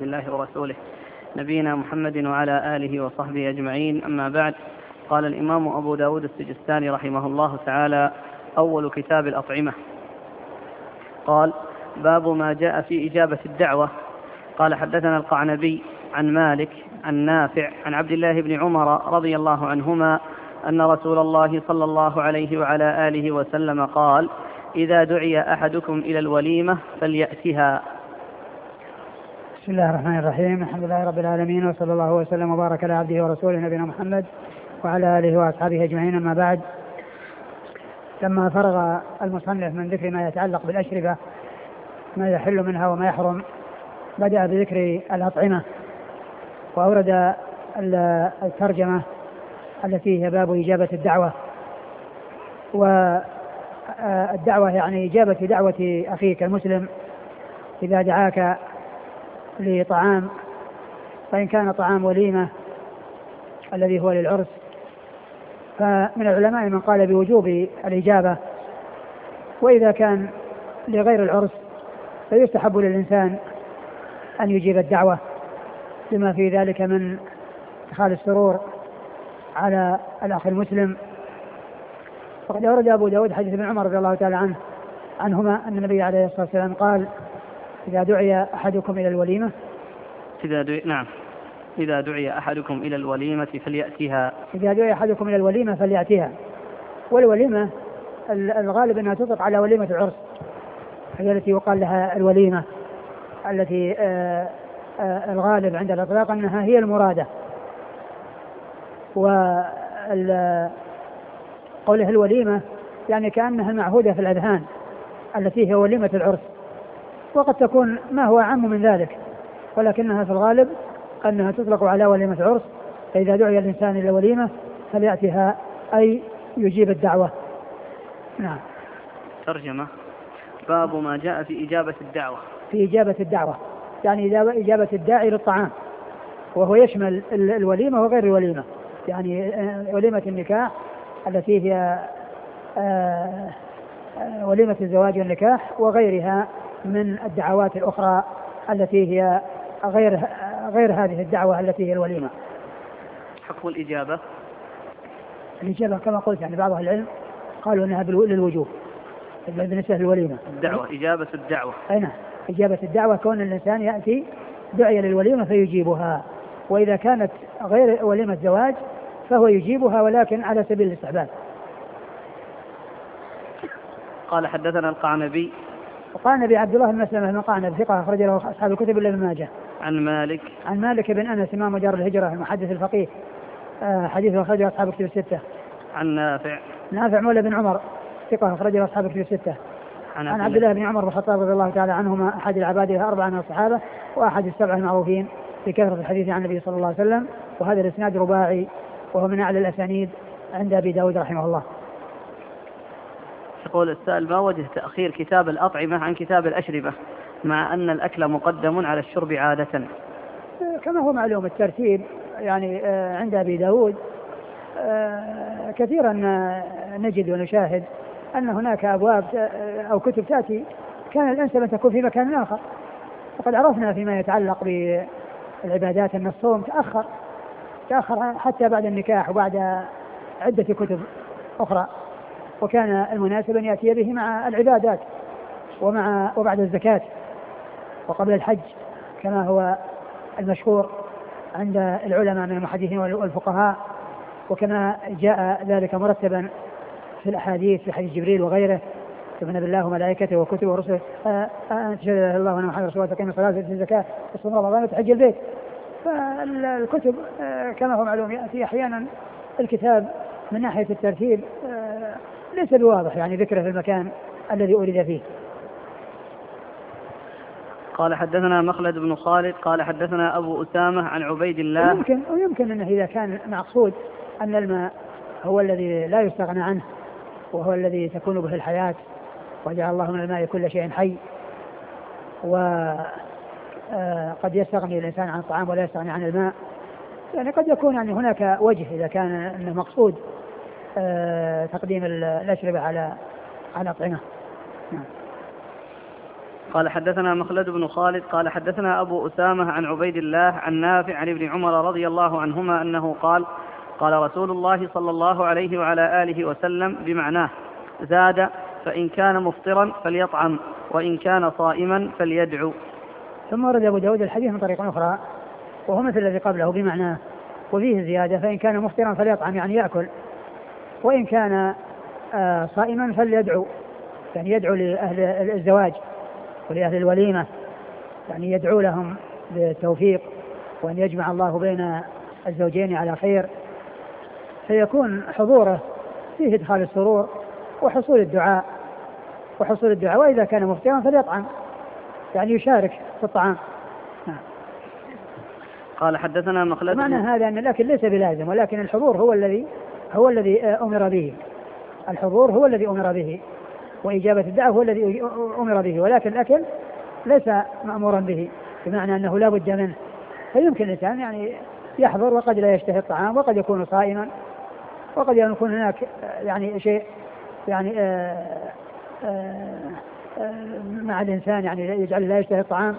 الله ورسوله نبينا محمد وعلى آله وصحبه أجمعين. أما بعد، قال الإمام أبو داود السجستاني رحمه الله تعالى: أول كتاب الأطعمة. قال: باب ما جاء في إجابة الدعوة. قال: حدثنا القعنبي عن مالك عن نافع عن عبد الله بن عمر رضي الله عنهما أن رسول الله صلى الله عليه وعلى آله وسلم قال: إذا دعي أحدكم إلى الوليمة فليأتها. بسم الله الرحمن الرحيم. الحمد لله رب العالمين، وصلى الله وسلم وبارك على عبده ورسوله نبينا محمد وعلى آله وأصحابه أجمعين. أما بعد، لما فرغ المصنف من ذكر ما يتعلق بالأشربة، ما يحل منها وما يحرم، بدأ بذكر الأطعمة، وأورد الترجمة التي هي باب إجابة الدعوة. والدعوة يعني إجابة دعوة أخيك المسلم إذا دعاك لطعام، فإن كان طعام وليمة الذي هو للعرس، فمن العلماء من قال بوجوب الإجابة، وإذا كان لغير العرس فيستحب للإنسان أن يجيب الدعوة لما في ذلك من إدخال السرور على الأخ المسلم. وقد أورد أبو داود حديث ابن عمر رضي الله تعالى عنهما أن النبي عليه الصلاة والسلام قال: إذا دعي أحدكم إلى الوليمة إذا دعي أحدكم إلى الوليمة فليأتها. إذا دعي أحدكم إلى الوليمة فليأتها. والوليمة الغالب أنها تطلق على وليمة العرس، هي التي يقال لها الوليمة، التي الغالب عند الإطلاق أنها هي المرادة. وقوله الوليمة يعني كأنها المعهودة في الأذهان التي هي وليمة العرس، وقد تكون ما هو أعم من ذلك، ولكنها في الغالب أنها تطلق على وليمة العرس. فإذا دعي الإنسان إلى وليمة فليأتها، أي يجيب الدعوة. نعم. ترجمة: باب ما جاء في إجابة الدعوة. في إجابة الدعوة يعني إجابة الداعي للطعام، وهو يشمل الوليمة وغير الوليمة، يعني وليمة النكاح التي هي وليمة الزواج والنكاح، وغيرها من الدعوات الأخرى التي هي غير هذه الدعوة التي هي الوليمة. حكم الإجابة كما قلت، يعني بعض أهل العلم قالوا أنها للوجوب بالنسبة للوليمة. الدعوة إجابة الدعوة. أي نعم، إجابة الدعوة كون الإنسان يأتي دعي للوليمة فيجيبها، وإذا كانت غير وليمة زواج فهو يجيبها ولكن على سبيل الاستحباب. قال: حدثنا القعنبي. وقال عبد الله بن مسلمة بن قعنب ثقة أخرج له أصحاب الكتب إلا ابن ماجه. عن مالك بن أنس إمام دار الهجرة المحدث الفقيه، حديثه أخرجه أصحاب الكتب الستة. عن نافع مولى بن عمر ثقة أخرجه أصحاب الكتب الستة. عن عبد الله بن عمر بن الخطاب رضي الله تعالى عنهما، أحد العبادة 4 من الصحابة وأحد السبع المعروفين بكثرة الحديث عن النبي صلى الله عليه وسلم، وهذا الإسناد رباعي وهو من أعلى الأسانيد عند أبي داود رحمه الله. يقول السائل: ما وجه تأخير كتاب الأطعمة عن كتاب الأشربة مع أن الأكل مقدم على الشرب عادة؟ كما هو معلوم الترتيب يعني عند أبي داود كثيرا نجد ونشاهد أن هناك أبواب أو كتب تأتي كان الأنسب أن تكون في مكان آخر. وقد عرفنا فيما يتعلق بالعبادات أن الصوم تأخر حتى بعد النكاح وبعد عدة كتب أخرى، وكان المناسب أن يأتي به مع العبادات وبعد الزكاة وقبل الحج، كما هو المشهور عند العلماء من المحدثين والفقهاء، وكما جاء ذلك مرتبا في الأحاديث في حديث جبريل وغيره: تؤمن بالله وملائكته وكتبه ورسله تشهد الله وأن محمدا رسول الله تقيم الصلاة وتؤتي الزكاة وتصوم رمضان وتحج البيت. فالكتب كما هو معلوم يأتي أحيانا الكتاب من ناحية الترتيب ليس بواضح، يعني ذكره في المكان الذي أريد فيه. قال: حدثنا مخلد بن خالد قال: حدثنا أبو أسامة عن عبيد الله. ويمكن أنه إذا كان مقصود أن الماء هو الذي لا يستغنى عنه وهو الذي تكون به الحياة، وجعل الله من الماء كل شيء حي، وقد يستغني الإنسان عن الطعام ولا يستغني عن الماء، يعني قد يكون يعني هناك وجه إذا كان أنه مقصود تقديم الأشربة على الأطعمة. قال حدثنا مخلد بن خالد قال حدثنا أبو أسامة عن عبيد الله عن نافع عن ابن عمر رضي الله عنهما أنه قال قال رسول الله صلى الله عليه وعلى آله وسلم بمعناه زاد فإن كان مفطرا فليطعم وإن كان صائما فليدعو. ثم ورد أبو داود الحديث من طريق أخرى وهو مثل الذي قبله بمعناه وفيه زيادة فإن كان مفطرا فليطعم يعني يأكل وإن كان صائما فليدعو يعني يدعو لأهل الزواج ولأهل الوليمة يعني يدعو لهم بالتوفيق وأن يجمع الله بين الزوجين على خير فيكون حضوره فيه إدخال السرور وحصول الدعاء وإذا كان مفطرا فليطعم يعني يشارك في الطعام. قال حدثنا مخلد معنى هذا أن الأكل ليس بلازم ولكن الحضور هو الذي أمر به الحضور هو الذي أمر به وإجابة الدعوة هو الذي أمر به ولكن الأكل ليس مأمورا به بمعنى أنه لا بد منه فيمكن الإنسان يعني يحضر وقد لا يشتهي الطعام وقد يكون صائما وقد يكون هناك يعني شيء يعني مع الإنسان يعني يجعل لا يشتهي الطعام.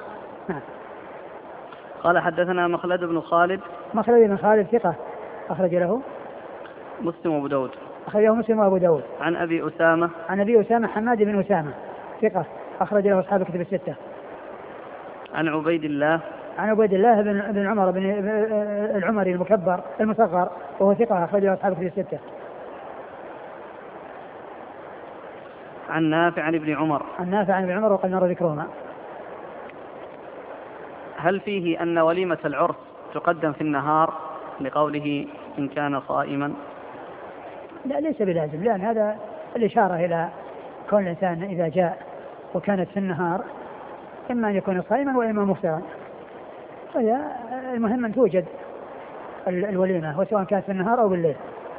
قال حدثنا مخلد بن خالد ثقة أخرج له مسلم وأبو داود أخرجه مسلم وأبو داود. عن أبي أسامة حماد بن أسامة ثقة أخرج له أصحاب الكتب الستة. عن عبيد الله بن عمر بن العمري المكبر المصغر وهو ثقة أخرج له أصحاب الكتب الستة. عن نافع عن ابن عمر وقد مر ذكرهما. هل فيه أن وليمة العرس تقدم في النهار لقوله إن كان صائما؟ لا ليس بلازم لأن هذا الإشارة إلى كون الإنسان إذا جاء وكانت في النهار إما أن يكون صائما وإما مفطرا المهم أن توجد الوليمة وسواء كانت في النهار أو بالليل.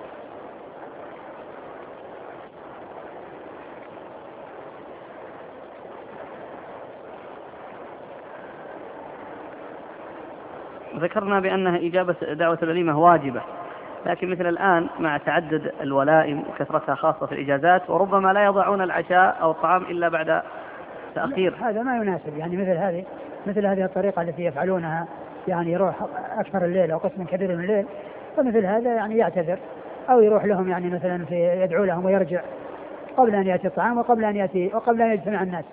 ذكرنا بأنها إجابة دعوة الوليمة واجبة لكن مثل الآن مع تعدد الولائم وكثرتها خاصة في الإجازات وربما لا يضعون العشاء أو الطعام إلا بعد تأخير. هذا ما يناسب يعني مثل هذه الطريقة التي يفعلونها يعني يروح أكثر الليل أو قسم كبير من الليل فمثل هذا يعني يعتذر أو يروح لهم يعني مثلا يدعو لهم ويرجع قبل أن يأتي الطعام وقبل أن يجتمع الناس.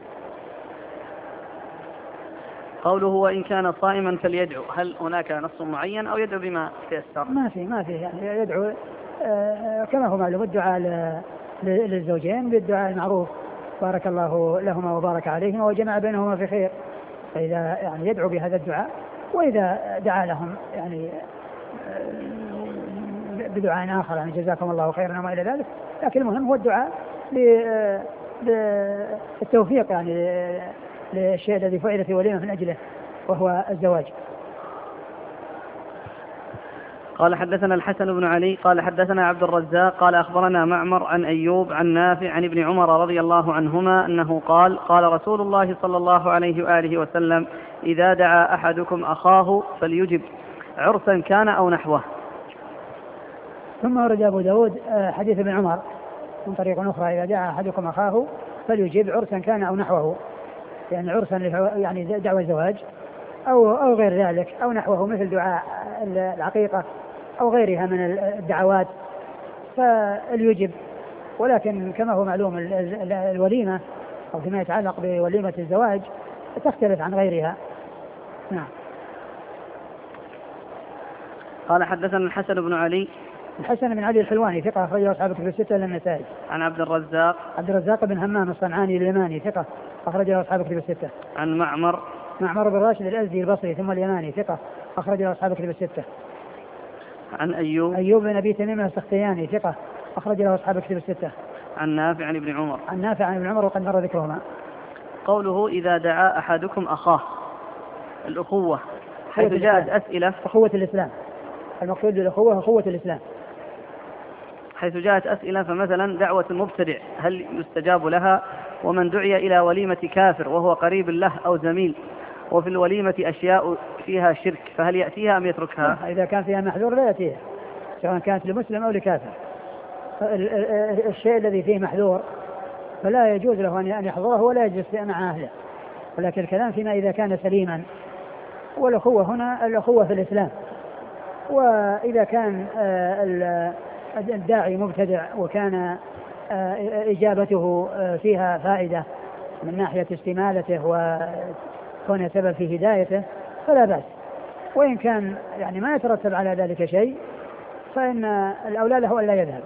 قوله وإن كان صائما فليدعو هل هناك نص معين أو يدعو بما تيسر؟ ما في يعني يدعو كما هو معلوم الدعاء للزوجين بالدعاء المعروف بارك الله لهما وبارك عليهما وجمع بينهما في خير فإذا يعني يدعو بهذا الدعاء وإذا دعا لهم يعني بدعاء آخر يعني جزاكم الله خيرا وما إلى ذلك لكن المهم هو الدعاء بالتوفيق يعني للشيء الذي فعل في وليمة من أجله وهو الزواج. قال حدثنا الحسن بن علي قال حدثنا عبد الرزاق قال أخبرنا معمر عن أيوب عن نافع عن ابن عمر رضي الله عنهما أنه قال قال رسول الله صلى الله عليه وآله وسلم إذا دعا أحدكم أخاه فليجب عرسا كان أو نحوه. ثم ورد أبو داود حديث ابن عمر من طريق أخرى إذا دعا أحدكم أخاه فليجب عرسا كان أو نحوه يعني عرسا يعني دعوة زواج أو غير ذلك أو نحوه مثل دعاء العقيقة أو غيرها من الدعوات فليجب ولكن كما هو معلوم الوليمة أو فيما يتعلق بوليمة الزواج تختلف عن غيرها. نعم. قال حدثنا الحسن بن علي الحلواني ثقة أخرجه أصحاب الكتب الستة إلا النسائي. عن عبد الرزاق بن همام الصنعاني اليماني ثقة أخرجه أصحاب الكتب الستة. عن معمر بن راشد الأزدي البصري ثم اليماني ثقة أخرجه أصحاب الكتب الستة. عن أيوب بن أبي تميم السختياني ثقة أخرج له أصحاب الكتب الستة. عن نافع عن ابن عمر وقد مر ذكرهما. قوله إذا دعا أحدكم أخاه الأخوة حيث جاءت أسئلة أخوة الإسلام المقصود بالأخوة أخوة الإسلام حيث جاءت أسئلة فمثلا دعوة المبتدع هل يستجاب لها ومن دعي إلى وليمة كافر وهو قريب له أو زميل وفي الوليمة أشياء فيها شرك فهل يأتيها أم يتركها؟ إذا كان فيها محذور لا يأتيها سواء كانت لمسلم أو لكافر. الشيء الذي فيه محذور فلا يجوز له أن يحضره ولا يجلس مع أهله ولكن الكلام فيما إذا كان سليما، والأخوة هنا الأخوة في الإسلام. وإذا كان الداعي مبتدع وكان إجابته فيها فائدة من ناحية استمالته وكون سبب في هدايته فلا بأس، وإن كان يعني ما يترتب على ذلك شيء فإن الأولى له أن لا يذهب.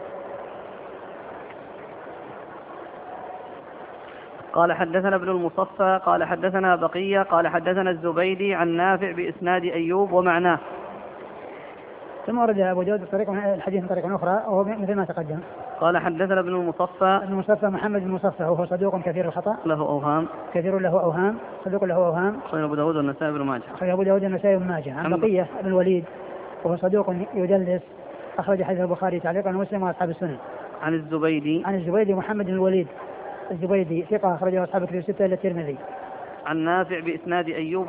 قال حدثنا ابن المصفى قال حدثنا بقية قال حدثنا الزبيدي عن نافع بإسناد أيوب ومعناه. ثم ورد أبو داود الحديث من طريق أخرى وهو مثل ما تقدم. قال حدثنا ابن المصفى محمد بن المصفى وهو صدوق كثير الخطأ له أوهام صدوق له أوهام. أخرج أبو داود والنسائي بن ماجه. أبو داود والنسائي بن ماجه. عن بقية بن الوليد وهو صدوق يدلس أخرج حديث البخاري تعليقا ومسلم وأصحاب السنن. عن الزبيدي محمد بن الوليد الزبيدي ثقة أخرجه أصحاب الكتب الستة إلا الترمذي. عن نافع بإسناد أيوب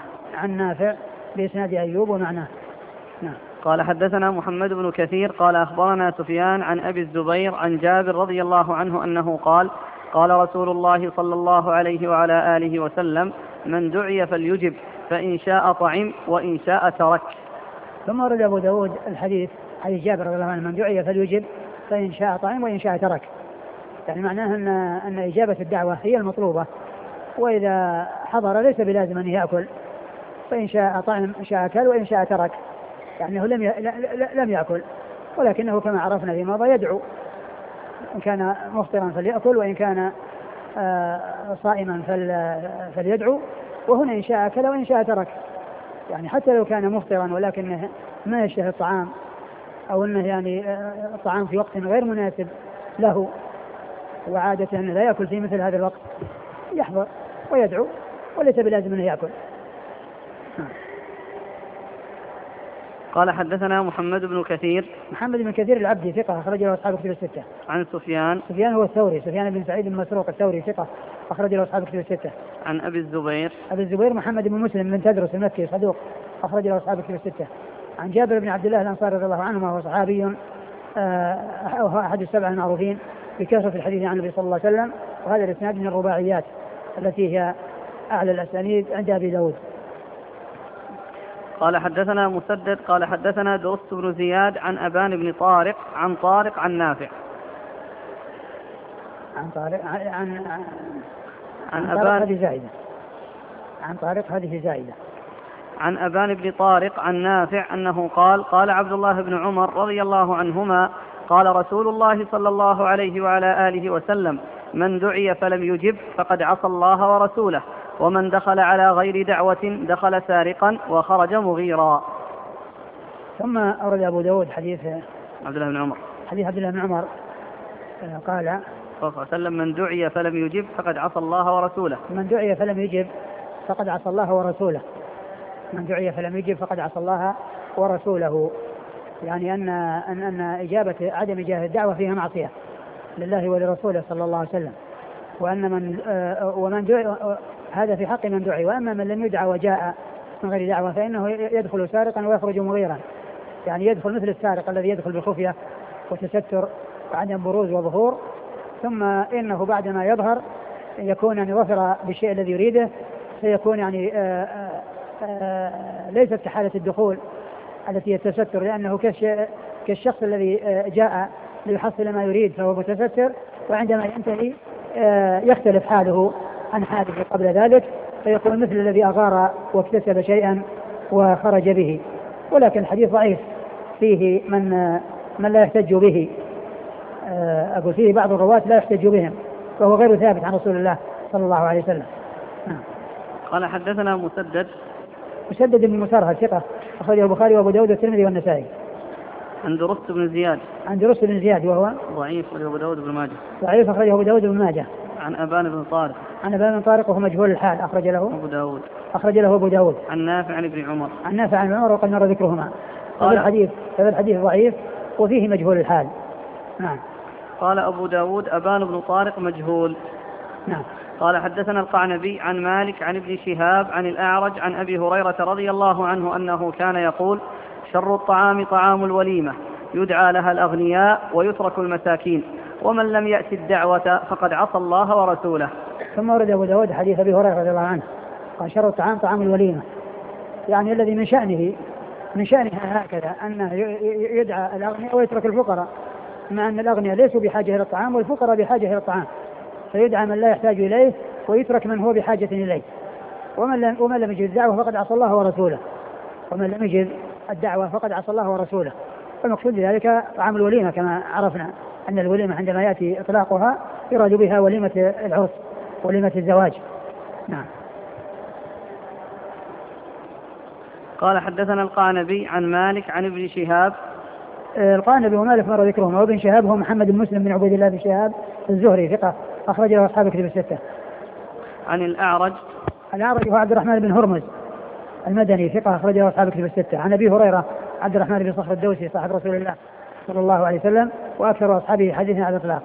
ومعناه. نعم. قال حدثنا محمد بن كثير قال أخبرنا سفيان عن أبي الزبير عن جابر رضي الله عنه أنه قال قال رسول الله صلى الله عليه وعلى آله وسلم من دعي فليجب فإن شاء طعم وإن شاء ترك. ثم ورد أبو داود الحديث حديث جابر رضي الله عنه من دعي فليجب فإن شاء طعم وإن شاء ترك، يعني معناه أن إجابة الدعوة هي المطلوبة، وإذا حضر ليس بلازم أن يأكل، فإن شاء طعم إن شاء أكل وإن شاء ترك، يعني هو لم يأكل، ولكنه كما عرفنا في ماضى يدعو، إن كان مفطرا فليأكل وإن كان صائما فليدعو، وهنا إن شاء أكل وإن شاء ترك، يعني حتى لو كان مفطرا ولكنه ما يشتهي الطعام أو أنه يعني الطعام في وقت غير مناسب له وعادة أنه لا يأكل في مثل هذا الوقت يحضر ويدعو وليس بلازم أنه يأكل. قال حدثنا محمد بن كثير العبدي ثقة أخرج له أصحاب الكتب الستة. عن سفيان هو الثوري سفيان بن سعيد بن مسروق الثوري ثقة أخرج له أصحاب الكتب الستة. عن أبي الزبير محمد بن مسلم بن تدرس المكي صدوق أخرج له أصحاب الكتب الستة. عن جابر بن عبد الله الأنصاري رضي الله عنه وهو صحابي وهو أحد السبعة المعروفين بكثرة الحديث عن النبي صلى الله عليه وسلم، وهذا الإسناد من الرباعيات التي هي أعلى الأسانيد عند أبي داود. قال حدثنا مسدد قال حدثنا درست بن زياد عن أبان بن طارق عن طارق عن نافع عن طارق هذه زائدة عن أبان بن طارق عن نافع أنه قال قال عبد الله بن عمر رضي الله عنهما قال رسول الله صلى الله عليه وعلى آله وسلم من دعي فلم يجب فقد عصى الله ورسوله، ومن دخل على غير دعوة دخل سارقا وخرج مغيرا. ثم أورد أبو داود حديث عبد الله بن عمر قال صلى الله عليه وسلم من دعي فلم يجب فقد عصى الله ورسوله. من دعي فلم يجب فقد عصى الله ورسوله، يعني أن عدم إجابة الدعوة فيها معصية لله ولرسوله صلى الله عليه وسلم، ومن دعي هذا في حق من دعي، وأما من لم يدعى وجاء من غير دعوة فإنه يدخل سارقا ويخرج مغيرا، يعني يدخل مثل السارق الذي يدخل بخفية وتستر وعدم بروز وظهور، ثم إنه بعدما يظهر يكون يعني ظفر بالشيء الذي يريده، فيكون يعني ليست كحالة الدخول التي يتستر، لأنه كالشخص الذي جاء ليحصل ما يريد فهو متستر، وعندما ينتهي يختلف حاله عن حاله قبل ذلك، فيكون مثل الذي أغار واكتسب شيئا وخرج به. ولكن الحديث ضعيف فيه من لا يحتج به، أقول فيه بعض الرواة لا يحتج بهم، وهو غير ثابت عن رسول الله صلى الله عليه وسلم. قال حدثنا مسدد بن مسرهد ثقة أخرجه البخاري وأبو داود والترمذي والنسائي. عن درست بن زياد وهو ضعيف أخرجه أبو داود بن ماجه. عن أبان بن طارق وهو مجهول الحال أخرج له أبو داود. عن نافع عن ابن عمر وقد مر ذكرهما. هذا الحديث ضعيف وفيه مجهول الحال. نعم. قال أبو داود أبان بن طارق مجهول. نعم. قال حدثنا القعنبي عن مالك عن ابن شهاب عن الأعرج عن أبي هريرة رضي الله عنه أنه كان يقول شر الطعام طعام الوليمة يدعى لها الأغنياء ويترك المساكين، ومن لم يأت الدعوة فقد عصى الله ورسوله. ثم ورد أبو داود حديث أبي هريرة رضي الله عنه قال شر الطعام طعام الوليمة، يعني الذي من شأنها هكذا أنه يدعى الأغنياء ويترك الفقراء، مع أن الأغنياء ليسوا بحاجة إلى الطعام والفقراء بحاجة إلى الطعام، فيدعى من لا يحتاج إليه ويترك من هو بحاجة إليه. ومن لم يجد الدعوة فقد عصى الله ورسوله، ومن لم يجد الدعوة فقد عصى الله ورسوله. والمقصود بذلك طعام الوليمة، كما عرفنا أن الوليمة عندما يأتي إطلاقها يراد بها وليمة العرس، وليمة الزواج. نعم. قال حدثنا القعنبي عن مالك عن ابن شهاب. القعنبي ومالك مر ذكرهم، وابن شهاب هو محمد بن مسلم بن عبيد الله بن شهاب الزهري ثقة أخرج له أصحاب الكتب الستة. عن الأعرج هو عبد الرحمن بن هرمز المدني ثقة أخرج له أصحاب الكتب الستة. عن أبي هريرة عبد الرحمن بن صخر الدوسي صاحب رسول الله صلى الله عليه وسلم وأكثر أصحابه حديثا على الإطلاق.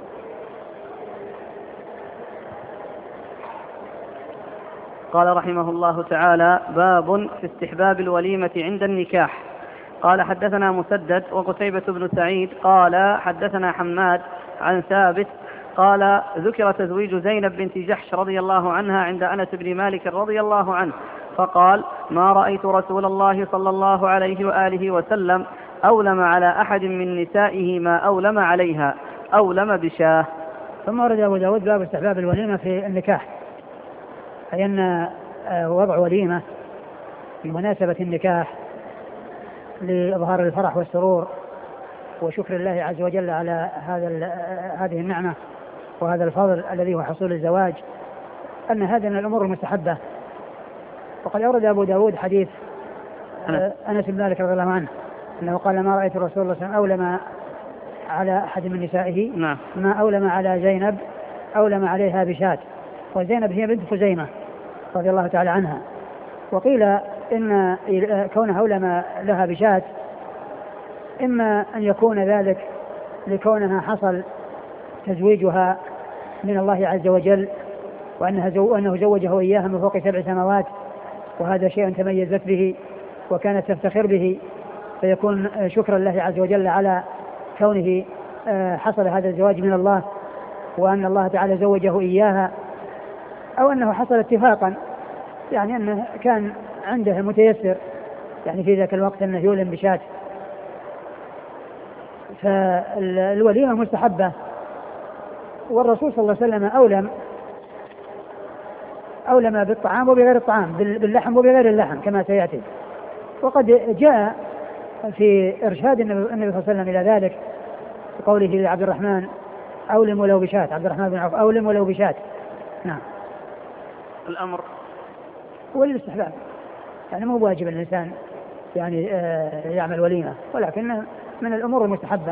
قال رحمه الله تعالى: باب في استحباب الوليمة عند النكاح. قال حدثنا مسدد وقتيبة بن سعيد قال حدثنا حماد عن ثابت قال ذكر تزويج زينب بنت جحش رضي الله عنها عند أنس بن مالك رضي الله عنه، فقال: ما رأيت رسول الله صلى الله عليه وآله وسلم أولم على أحد من نسائه ما أولم عليها، أولم بشاه. ثم ورد أبو داود باب استحباب الوليمة في النكاح، أي أن وضع وليمة بمناسبة النكاح لإظهار الفرح والسرور وشكر الله عز وجل على هذه النعمة وهذا الفضل الذي هو حصول الزواج، أن هذا من الأمور المستحبة. وقد أورد أبو داود حديث أنس بن مالك رضي الله عنه أنه قال: ما رأيت الرسول صلى الله عليه وسلم أولم على أحد من نسائه ما أولم على زينب أولم عليها بشاة. وزينب هي بنت خزيمة رضي الله تعالى عنها. وقيل إن كونها أولم لها بشاة إما أن يكون ذلك لكونها حصل تزويجها من الله عز وجل، وأنه زوجه إياها من فوق 7 سماوات، وهذا شيء تميزت به وكانت تفتخر به، فيكون شكرا الله عز وجل على كونه حصل هذا الزواج من الله وأن الله تعالى زوجه إياها، أو أنه حصل اتفاقا، يعني أنه كان عنده متيسر يعني في ذاك الوقت أنه يولم بشاة. فالوليمة مستحبة. والرسول صلى الله عليه وسلم أولم بالطعام وبغير الطعام، باللحم وبغير اللحم كما سيأتي. وقد جاء في إرشاد النبي صلى الله عليه وسلم إلى ذلك بقوله لعبد الرحمن: أولم ولو بشاة، عبد الرحمن بن عوف: أولم ولو بشاة. نعم. الأمر والاستحباب، يعني مو واجب الإنسان يعني يعمل وليمة، ولكن من الأمور المستحبة.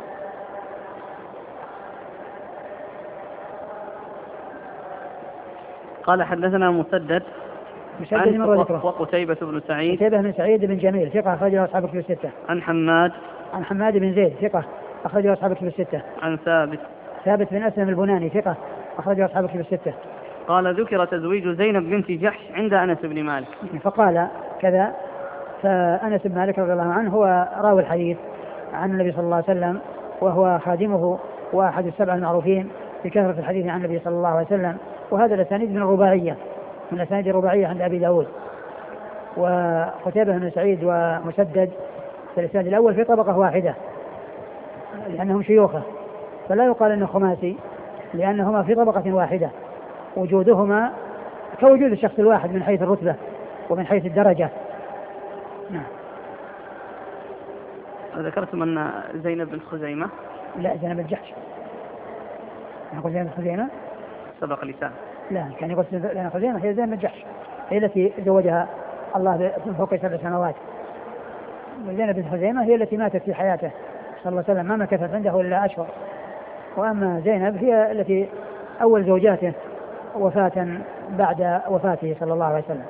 قال حدثنا مسدد وقتيبة بن سعيد. قتيبة بن سعيد بن جميل ثقة أخرجه أصحاب الكتب الستة. عن حماد بن زيد ثقة أخرجه أصحاب الكتب الستة. عن ثابت بن أسلم البناني ثقة أخرجه أصحاب الكتب الستة. قال ذكر تزويج زينب بنت جحش عند أنس بن مالك، فقال كذا. فأنس بن مالك رضي الله عنه هو راوي الحديث عن النبي صلى الله عليه وسلم، وهو خادمه وأحد ال7 المعروفين بكثرة الحديث عن النبي صلى الله عليه وسلم. وهذا الأسانيد من الأسانيد الرباعية عند أبي داود. وقتيبة بن سعيد ومسدد في الإسناد الأول في طبقة واحدة لأنهم شيوخه، فلا يقال أنه خماسي لأنهما في طبقة واحدة، وجودهما كوجود الشخص الواحد من حيث الرتبة ومن حيث الدرجة. نعم. ذكرتم أن زينب بن خزيمة. لا، زينب بن جحش. نقول زينب بن خزيمة سبق لسان. لا، كان يقول زينب خزيمة هي زينب بن جحش، هي التي زوجها الله فوق 7 سنوات. وزينب بن خزيمة هي التي ماتت في حياته صلى الله عليه وسلم، ما مكثت عنده إلا أشهر. وأما زينب هي التي أول زوجاته وفاة بعد وفاته صلى الله عليه وسلم.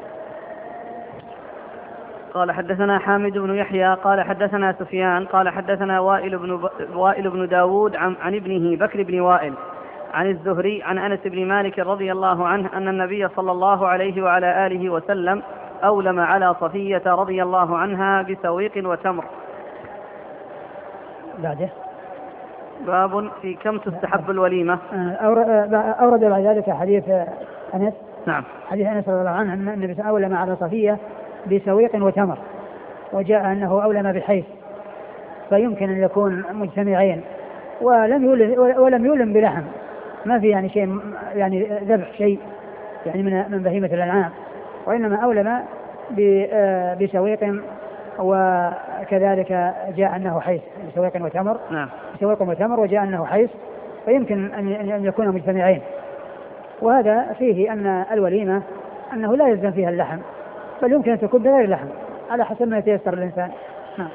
قال حدثنا حامد بن يحيى قال حدثنا سفيان قال حدثنا وائل بن داود عن ابنه بكر بن وائل عن الزهري عن أنس بن مالك رضي الله عنه أن النبي صلى الله عليه وعلى آله وسلم أولم على صفية رضي الله عنها بسويق وتمر. بعده باب في كم تستحب الوليمة. أورد بعد ذلك حديث أنس. نعم. حديث أنس رضي الله عنه أن النبي أولم على صفية بسويق وتمر، وجاء أنه أولم بحيث، فيمكن أن يكون مجتمعين، ولم يولم بلحم، ما في يعني شيء يعني ذبح شيء يعني من بهيمة الأنعام، وإنما أولم بسويق، وكذلك جاء أنه حيث بسويق وتمر. نعم. بسويق وتمر وجاء أنه حيث، فيمكن أن يكون مجتمعين. وهذا فيه أن الوليمة أنه لا يلزم فيها اللحم، بل يمكن أن تكون بغير لحم على حسب ما يتيسر الإنسان. نعم.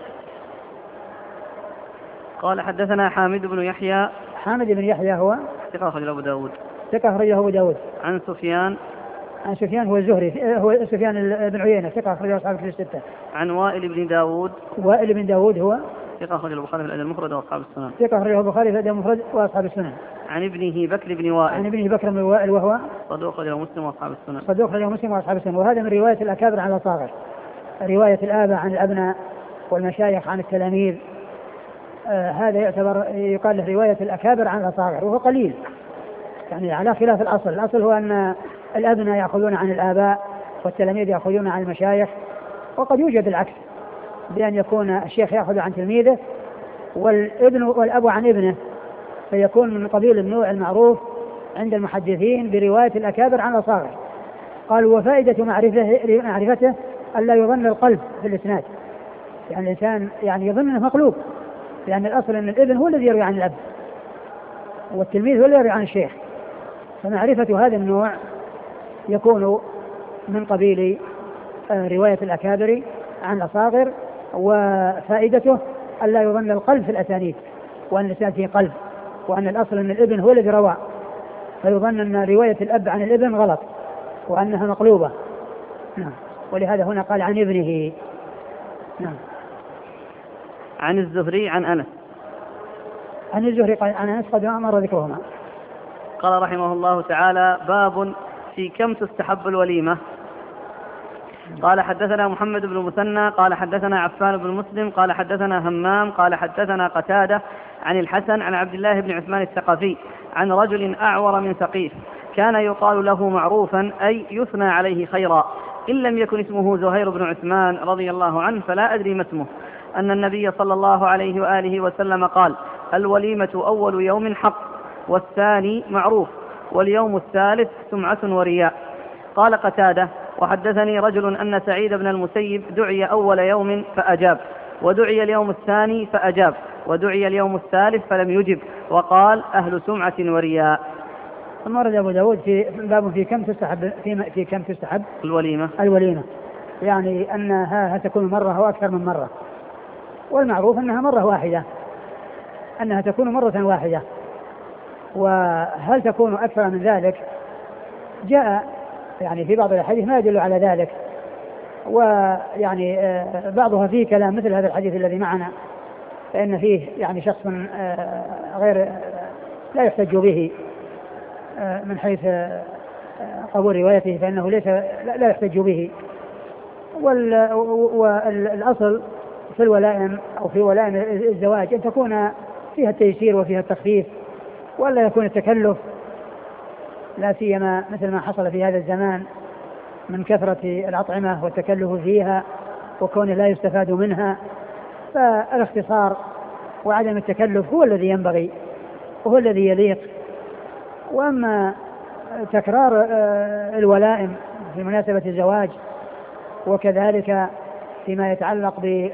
قال حدثنا حامد بن يحيى. حامد بن يحيى هو ثقة أخرجه أبو داود. ثقة أخرجه أبو داود. عن سفيان. عن سفيان هو الزهري، هو سفيان بن عيينة، ثقة أخرجه أصحاب الكتب الستة. عن وائل بن داود. وائل بن داود هو ثقة أخرجه البخاري في الأدب المفرد وأصحاب السنن. ثقة أخرجه البخاري في الأدب المفرد وأصحاب السنن. عن ابنه بكر بن وائل. عن ابنه بكر بن وائل وهو صدوق أخرجه مسلم وأصحاب السنن. صدوق أخرجه مسلم وأصحاب السنن. وهذا من رواية الأكابر عن الأصاغر، رواية الآباء عن الأبناء والمشايخ عن التلاميذ. هذا يعتبر يقال له رواية الأكابر عن الأصاغر، وهو قليل يعني على خلاف الأصل. الأصل هو أن الأبناء يأخذون عن الآباء والتلاميذ يأخذون عن المشايخ، وقد يوجد العكس بأن يكون الشيخ يأخذ عن تلميذه والابن والأب عن ابنه، فيكون من قبيل النوع المعروف عند المحدثين برواية الأكابر عن الأصاغر. قالوا وفائدة معرفته ألا يظن القلب في الإسناد، يعني الإنسان يعني يظن أنه مقلوب، لأن الأصل أن الابن هو الذي يروي عن الأب والتلميذ هو الذي يروي عن الشيخ، فمعرفة هذا النوع يكون من قبيل رواية الأكابر عن الأصاغر. وفائدته ألا يظن القلب في الأسانيد، وأن الإنسان فيه قلب، وأن الأصل أن الابن هو الذي روى، فيظن أن رواية الأب عن الابن غلط وأنها مقلوبة. نعم. ولهذا هنا قال عن ابنه. نعم. عن الزهري عن أنس. عن الزهري قال عن أنس قد أمر ذكرهما. قال رحمه الله تعالى باب في كم تستحب الوليمة. قال حدثنا محمد بن مثنى قال حدثنا عفان بن مسلم قال حدثنا همام قال حدثنا قتادة عن الحسن عن عبد الله بن عثمان الثقفي عن رجل أعور من ثقيف كان يقال له معروفا أي يثنى عليه خيرا، إن لم يكن اسمه زهير بن عثمان رضي الله عنه فلا أدري ما اسمه، أن النبي صلى الله عليه وآله وسلم قال الوليمة أول يوم حق، والثاني معروف، واليوم الثالث سمعة ورياء. قال قتادة وحدثني رجل أن سعيد بن المسيب دعي أول يوم فأجاب، ودعي اليوم الثاني فأجاب، ودعي اليوم الثالث فلم يجب، وقال أهل سمعة ورياء. ثم ورد أبو داود في باب في كم تستحب الوليمة، يعني أنها تكون مرة أو أكثر من مرة، والمعروف أنها مرة واحدة، أنها تكون مرة واحدة. وهل تكون أكثر من ذلك جاء يعني في بعض الحديث ما يدل على ذلك، ويعني بعضها فيه كلام مثل هذا الحديث الذي معنا، فإن فيه يعني شخص غير لا يحتج به من حيث قبول روايته، فإنه لا يحتج به. والأصل في الولائم أو في ولائم الزواج أن تكون فيها التيسير وفيها التخفيف، ولا يكون التكلف، لا سيما مثل ما حصل في هذا الزمان من كثرة الأطعمة والتكلف فيها وكونه لا يستفاد منها. فالاختصار وعدم التكلف هو الذي ينبغي وهو الذي يليق. وأما تكرار الولائم في مناسبة الزواج وكذلك فيما يتعلق ب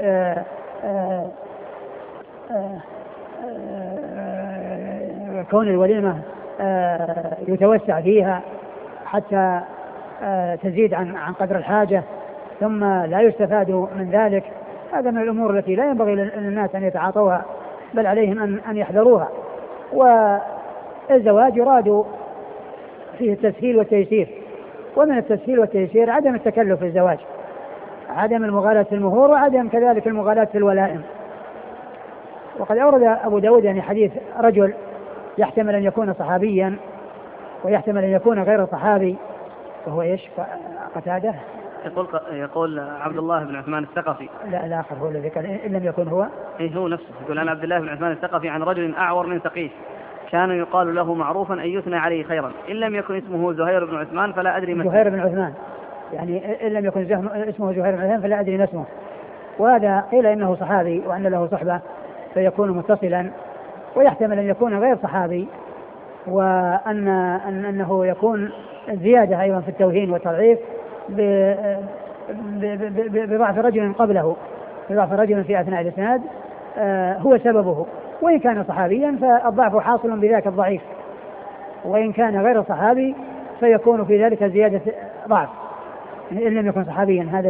كون الوليمة يتوسع فيها حتى تزيد عن قدر الحاجة ثم لا يستفاد من ذلك، هذا من الأمور التي لا ينبغي للناس أن يتعاطوها، بل عليهم أن يحذروها. والزواج يراد فيه التسهيل والتيسير، ومن التسهيل والتيسير عدم التكلف في الزواج، عدم المغالاة في المهور، وعدم كذلك المغالاة في الولائم. وقد أورد أبو داود يعني حديث رجل يحتمل أن يكون صحابيا ويحتمل أن يكون غير صحابي، وهو إيش؟ قتادة يقول عبد الله بن عثمان الثقفي. لا الآخر هو الذي قال إن لم يكن هو. هو نفسه يقول عن عبد الله بن عثمان الثقفي عن رجل أعور من ثقيف كان يقال له معروفا أن يثنى عليه خيرا إن لم يكن اسمه زهير بن عثمان فلا أدري ما اسمه. زهير بن عثمان يعني إن لم يكن اسمه زهير بن عثمان فلا أدري ما اسمه. وهذا قيل إنه صحابي وأن له صحبة فيكون متصلا، ويحتمل أن يكون غير صحابي أنه يكون زيادة أيضا في التوهين والتضعيف بضعف رجل قبله، بضعف رجل في أثناء الإسناد هو سببه. وإن كان صحابيا فالضعف حاصل بذاك الضعيف، وإن كان غير صحابي فيكون في ذلك زيادة ضعف إن لم يكن صحابيا. هذا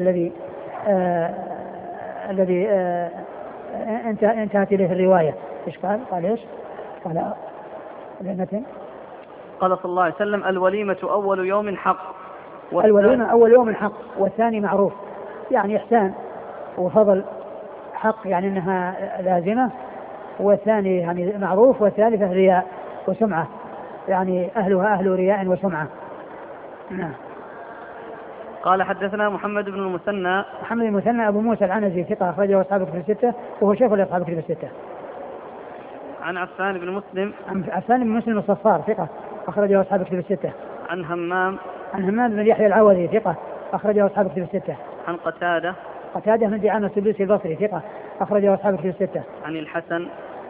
الذي انتهت إليه الرواية. إيش قال إيش قال المتن؟ قال صلى الله عليه وسلم الوليمة أول يوم حق. الوليمة أول يوم حق والثاني معروف، يعني إحسان وفضل. حق يعني أنها لازمة، والثاني يعني معروف، والثالثة رياء وسمعة، يعني أهلها أهل رياء وسمعة. نعم. قال حدثنا محمد بن المثنى. محمد بن المثنى أبو موسى العنزي ثقة أخرجه أصحاب الكتب الستة وهو شيخ لأصحاب الكتب الستة. عن عفان بن مسلم. عفان بن مسلم الصفار ثقة أخرجه أصحاب الكتب الستة. عن همام بن يحيى العوذي ثقة أخرجه أصحاب الكتب الستة. عن قتادة بن دعامة السدوسي البصري ثقة أخرجه أصحاب الكتب الستة. عن الحسن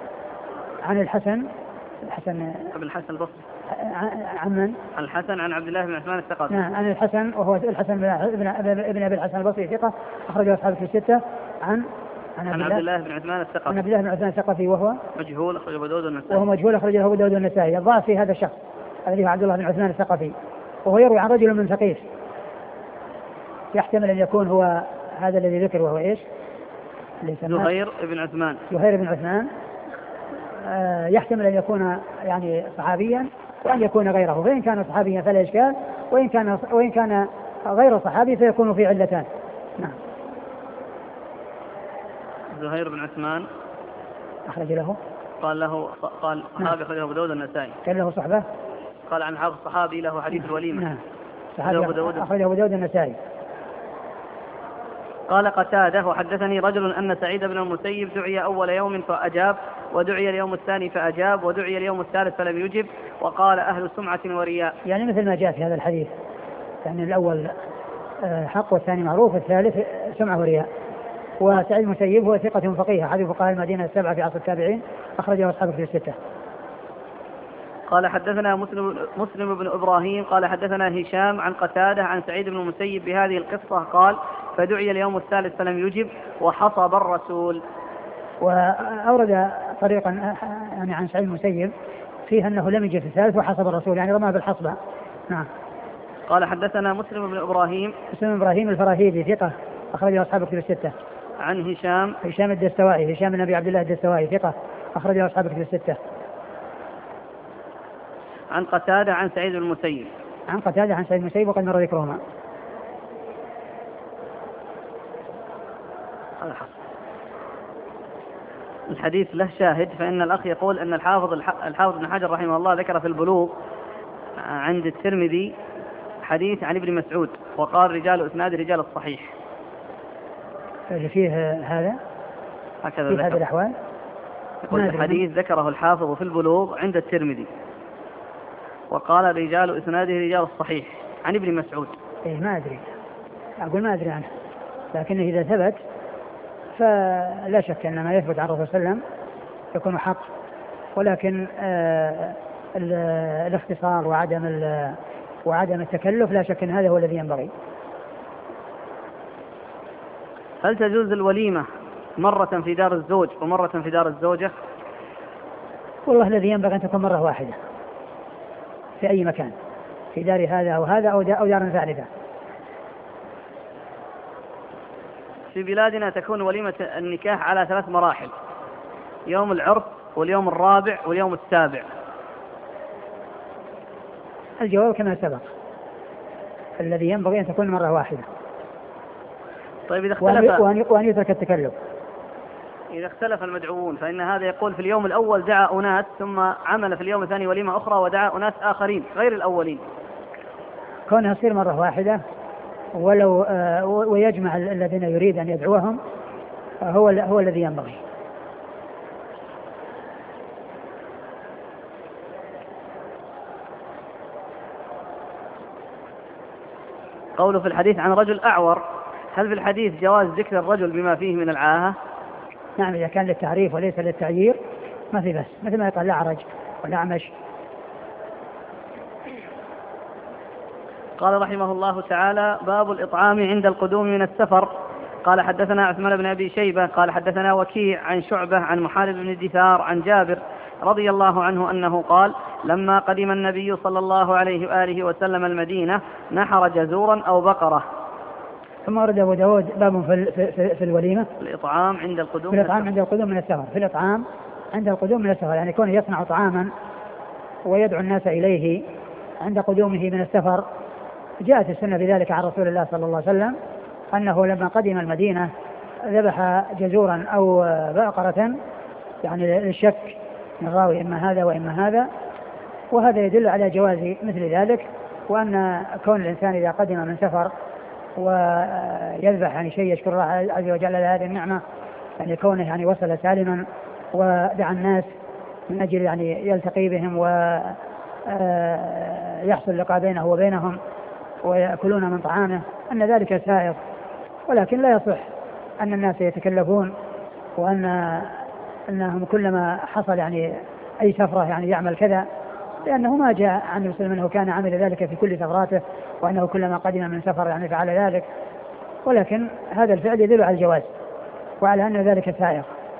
بن الحسن البصري. عن من؟ عن الحسن عن عبد الله بن عثمان الثقفي. عن الحسن وهو الحسن بن أبي الحسن البصري ثقة أخرجه أصحاب الكتب الستة. عن عبد الله بن عثمان الثقفي. عن عبد الله بن عثمان الثقفي وهو مجهول أخرجه أبو داود والنسائي. وهو مجهول أخرجه أبو داود والنسائي. الضعف في هذا الشخص الذي هو عبد الله بن عثمان الثقفي، وهو يروي عن رجل من ثقيف، يحتمل أن يكون هو هذا الذي ذكر، وهو إيش؟ زهير بن عثمان. يحتمل أن يكون يعني صحابيا وأن يكون غيره، فإن كان صحابيا فلا إشكال، وإن كان غير صحابي فيكون في علتان. نعم. زهير بن عثمان أخرج له قال صحابي أخرجه أبو داود النسائي. كان له صحبة؟ قال عن حافظ صحابي له حديث الوليمة. نعم. أخرجه أبو داود النسائي. قال قتادة وحدثني رجل أن سعيد بن المسيب دعي أول يوم فأجاب، ودعي اليوم الثاني فأجاب، ودعي اليوم الثالث فلم يجب، وقال أهل سمعة ورياء. يعني مثل ما جاء في هذا الحديث، يعني الأول حق والثاني معروف والثالث سمعة ورياء. وسعيد المسيب هو ثقة فقيه أحد فقهاء المدينة السبعة في عصر التابعين أخرجه أصحاب الكتب الستة. قال حدثنا مسلم بن إبراهيم قال حدثنا هشام عن قتادة عن سعيد بن المسيب بهذه القصة قال فدعي اليوم الثالث فلم يجب وحصب الرسول. وأورد طريقا يعني عن سعيد المسيب فيها أنه لم يجب في الثالث وحصب الرسول، يعني رمى بالحصبة. نعم. قال حدثنا مسلم بن إبراهيم الفراهيدي ثقة أخرجه أصحاب الكتب الستة. عن هشام الدستوائي، هشام بن أبي عبد الله الدستوائي ثقة أخرجه أصحاب الكتب الستة. عن قتادة عن سعيد بن المسيب. وقد مر ذكرهما. الحديث له شاهد، فإن الأخ يقول أن الحافظ بن حجر رحمه الله ذكر في البلوغ عند الترمذي حديث عن ابن مسعود وقال رجال إسناد رجال الصحيح. اللي فيه هذا هكذا في هذه الأحوال. يقول الحديث ذكره الحافظ في البلوغ عند الترمذي وقال رجال إسناده رجال الصحيح عن ابن مسعود. ما أدري، أقول ما أدري عنه، لكنه إذا ثبت فلا شك أن ما يثبت عن الرسول صلى الله عليه وسلم يكون حق، ولكن الاختصار وعدم التكلف لا شك أن هذا هو الذي ينبغي. هل تجوز الوليمة مرة في دار الزوج ومرة في دار الزوجة؟ والله الذي ينبغي أن تكون مرة واحدة في أي مكان، في دار هذا أو هذا أو دار ثالثة. في بلادنا تكون وليمة النكاح على 3 مراحل: يوم العرس واليوم الرابع واليوم السابع. الجواب كما سبق، الذي ينبغي أن تكون مرة واحدة. طيب إذا اختلف وأن يترك التكلف. إذا اختلف المدعوون، فإن هذا يقول في اليوم الأول دعا أناس ثم عمل في اليوم الثاني وليمة أخرى ودعا أناس آخرين غير الأولين. كونها تصير مرة واحدة ولو ويجمع الذين يريد أن يدعوهم هو الذي ينبغي. قوله في الحديث عن رجل أعور، هل في الحديث جواز ذكر الرجل بما فيه من العاهة؟ نعم، إذا كان للتعريف وليس للتعيير ما في بس، مثل ما يقال الأعرج والأعمش. قال رحمه الله تعالى: باب الإطعام عند القدوم من السفر. قال حدثنا عثمان بن أبي شيبة قال حدثنا وكيع عن شعبة عن محارب بن الدثار عن جابر رضي الله عنه أنه قال: لما قدم النبي صلى الله عليه وآله وسلم المدينة نحر جزورا أو بقرة. ثم ورد أبو داود باب في الوليمة، الإطعام عند القدوم، في الإطعام عند القدوم من السفر، في الإطعام عند القدوم من السفر، يعني كونه يصنع طعاما ويدعو الناس إليه عند قدومه من السفر. جاءت السنة بذلك عن رسول الله صلى الله عليه وسلم أنه لما قدم المدينة ذبح جزورا أو بقرة، يعني للشك من راوي إما هذا وإما هذا، وهذا يدل على جواز مثل ذلك، وأن كون الإنسان إذا قدم من سفر ويذبح يعني شيء يشكر الله عز وجل على هذه النعمة، يعني كونه يعني وصل سالما ودعا الناس من أجل يعني يلتقي بهم ويحصل لقاء بينه وبينهم ويأكلون من طعامه، أن ذلك سائر. ولكن لا يصح أن الناس يتكلفون وأنهم كلما حصل يعني أي سفرة يعني يعمل كذا، لأنه ما جاء عن مسلم أنه كان عمل ذلك في كل سفراته وأنه كلما قدم من سفر يعني فعل ذلك، ولكن هذا الفعل يدل على الجواز وعلى أن ذلك سائر.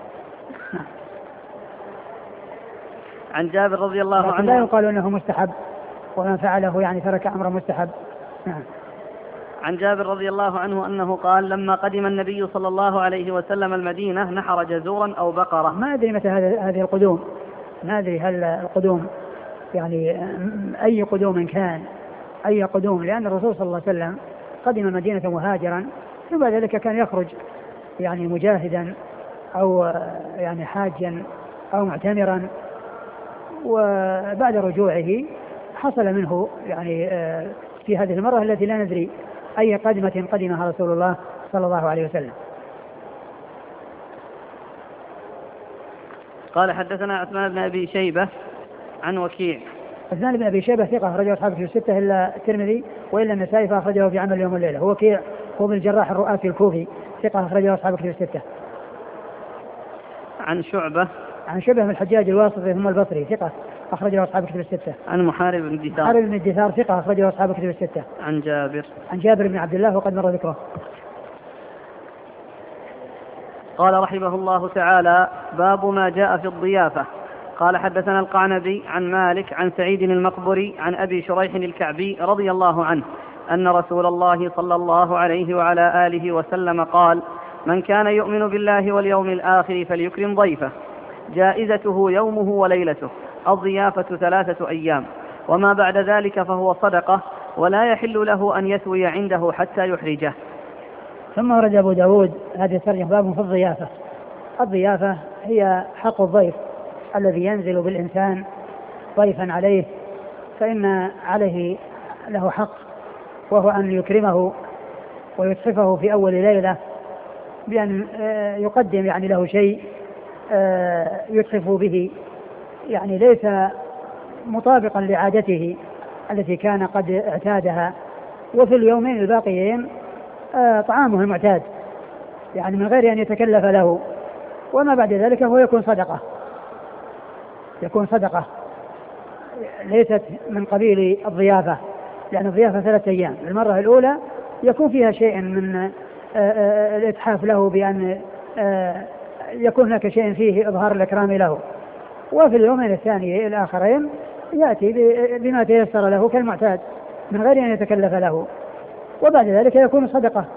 عن جابر رضي الله عنه لا يقال أنه مستحب ومن فعله يعني ترك أمر مستحب. عن جابر رضي الله عنه أنه قال: لما قدم النبي صلى الله عليه وسلم المدينة نحر جزورا أو بقرة. ما أدري متى هذه القدوم، ما أدري هل القدوم يعني أي قدوم كان، أي قدوم، لأن الرسول صلى الله عليه وسلم قدم المدينة مهاجرا، ثم بعد ذلك كان يخرج يعني مجاهدا أو يعني حاجا أو معتمرا، وبعد رجوعه حصل منه يعني في هذه المرة التي لا ندري أي قدمة قدمها رسول الله صلى الله عليه وسلم. قال حدثنا عثمان بن أبي شيبة عن وكيع. عثمان بن أبي شيبة ثقة أخرجه أصحاب الكتب الستة إلا الترمذي وإلا النسائي فأخرجه في عمل يوم والليلة. هو وكيع هو بن الجراح الرؤاسي الكوفي ثقة أخرجه أصحاب الكتب الستة. عن شعبة من الحجاج الواسطي ثم البصري ثقة أخرجه أصحاب الكتب الستة. عن محارب بن الدثار ثقة أخرجه أصحاب الكتب الستة. عن جابر بن عبد الله وقد مر ذكره. قال رحمه الله تعالى: باب ما جاء في الضيافة. قال حدثنا القعنبي عن مالك عن سعيد المقبري عن أبي شريح الكعبي رضي الله عنه أن رسول الله صلى الله عليه وعلى آله وسلم قال: من كان يؤمن بالله واليوم الآخر فليكرم ضيفه، جائزته يومه وليلته، الضيافة 3 أيام، وما بعد ذلك فهو صدقة، ولا يحل له أن يثوي عنده حتى يحرجه. ثم ورد أبو داود هذه الترجمة باب في الضيافة. الضيافة هي حق الضيف الذي ينزل بالإنسان ضيفا عليه، فإن عليه له حق وهو أن يكرمه ويتحفه في أول ليلة بأن يقدم يعني له شيء يتحف به، يعني ليس مطابقا لعادته التي كان قد اعتادها، وفي اليومين الباقيين طعامه المعتاد يعني من غير أن يتكلف له، وما بعد ذلك هو يكون صدقة ليست من قبيل الضيافة، لأن الضيافة 3 أيام. المرة الأولى يكون فيها شيء من الإتحاف له بأن يكون هناك شيء فيه إظهار الإكرام له، وفي اليومين الثاني الآخرين يأتي بما تيسر له كالمعتاد من غير أن يتكلف له، وبعد ذلك يكون صدقة.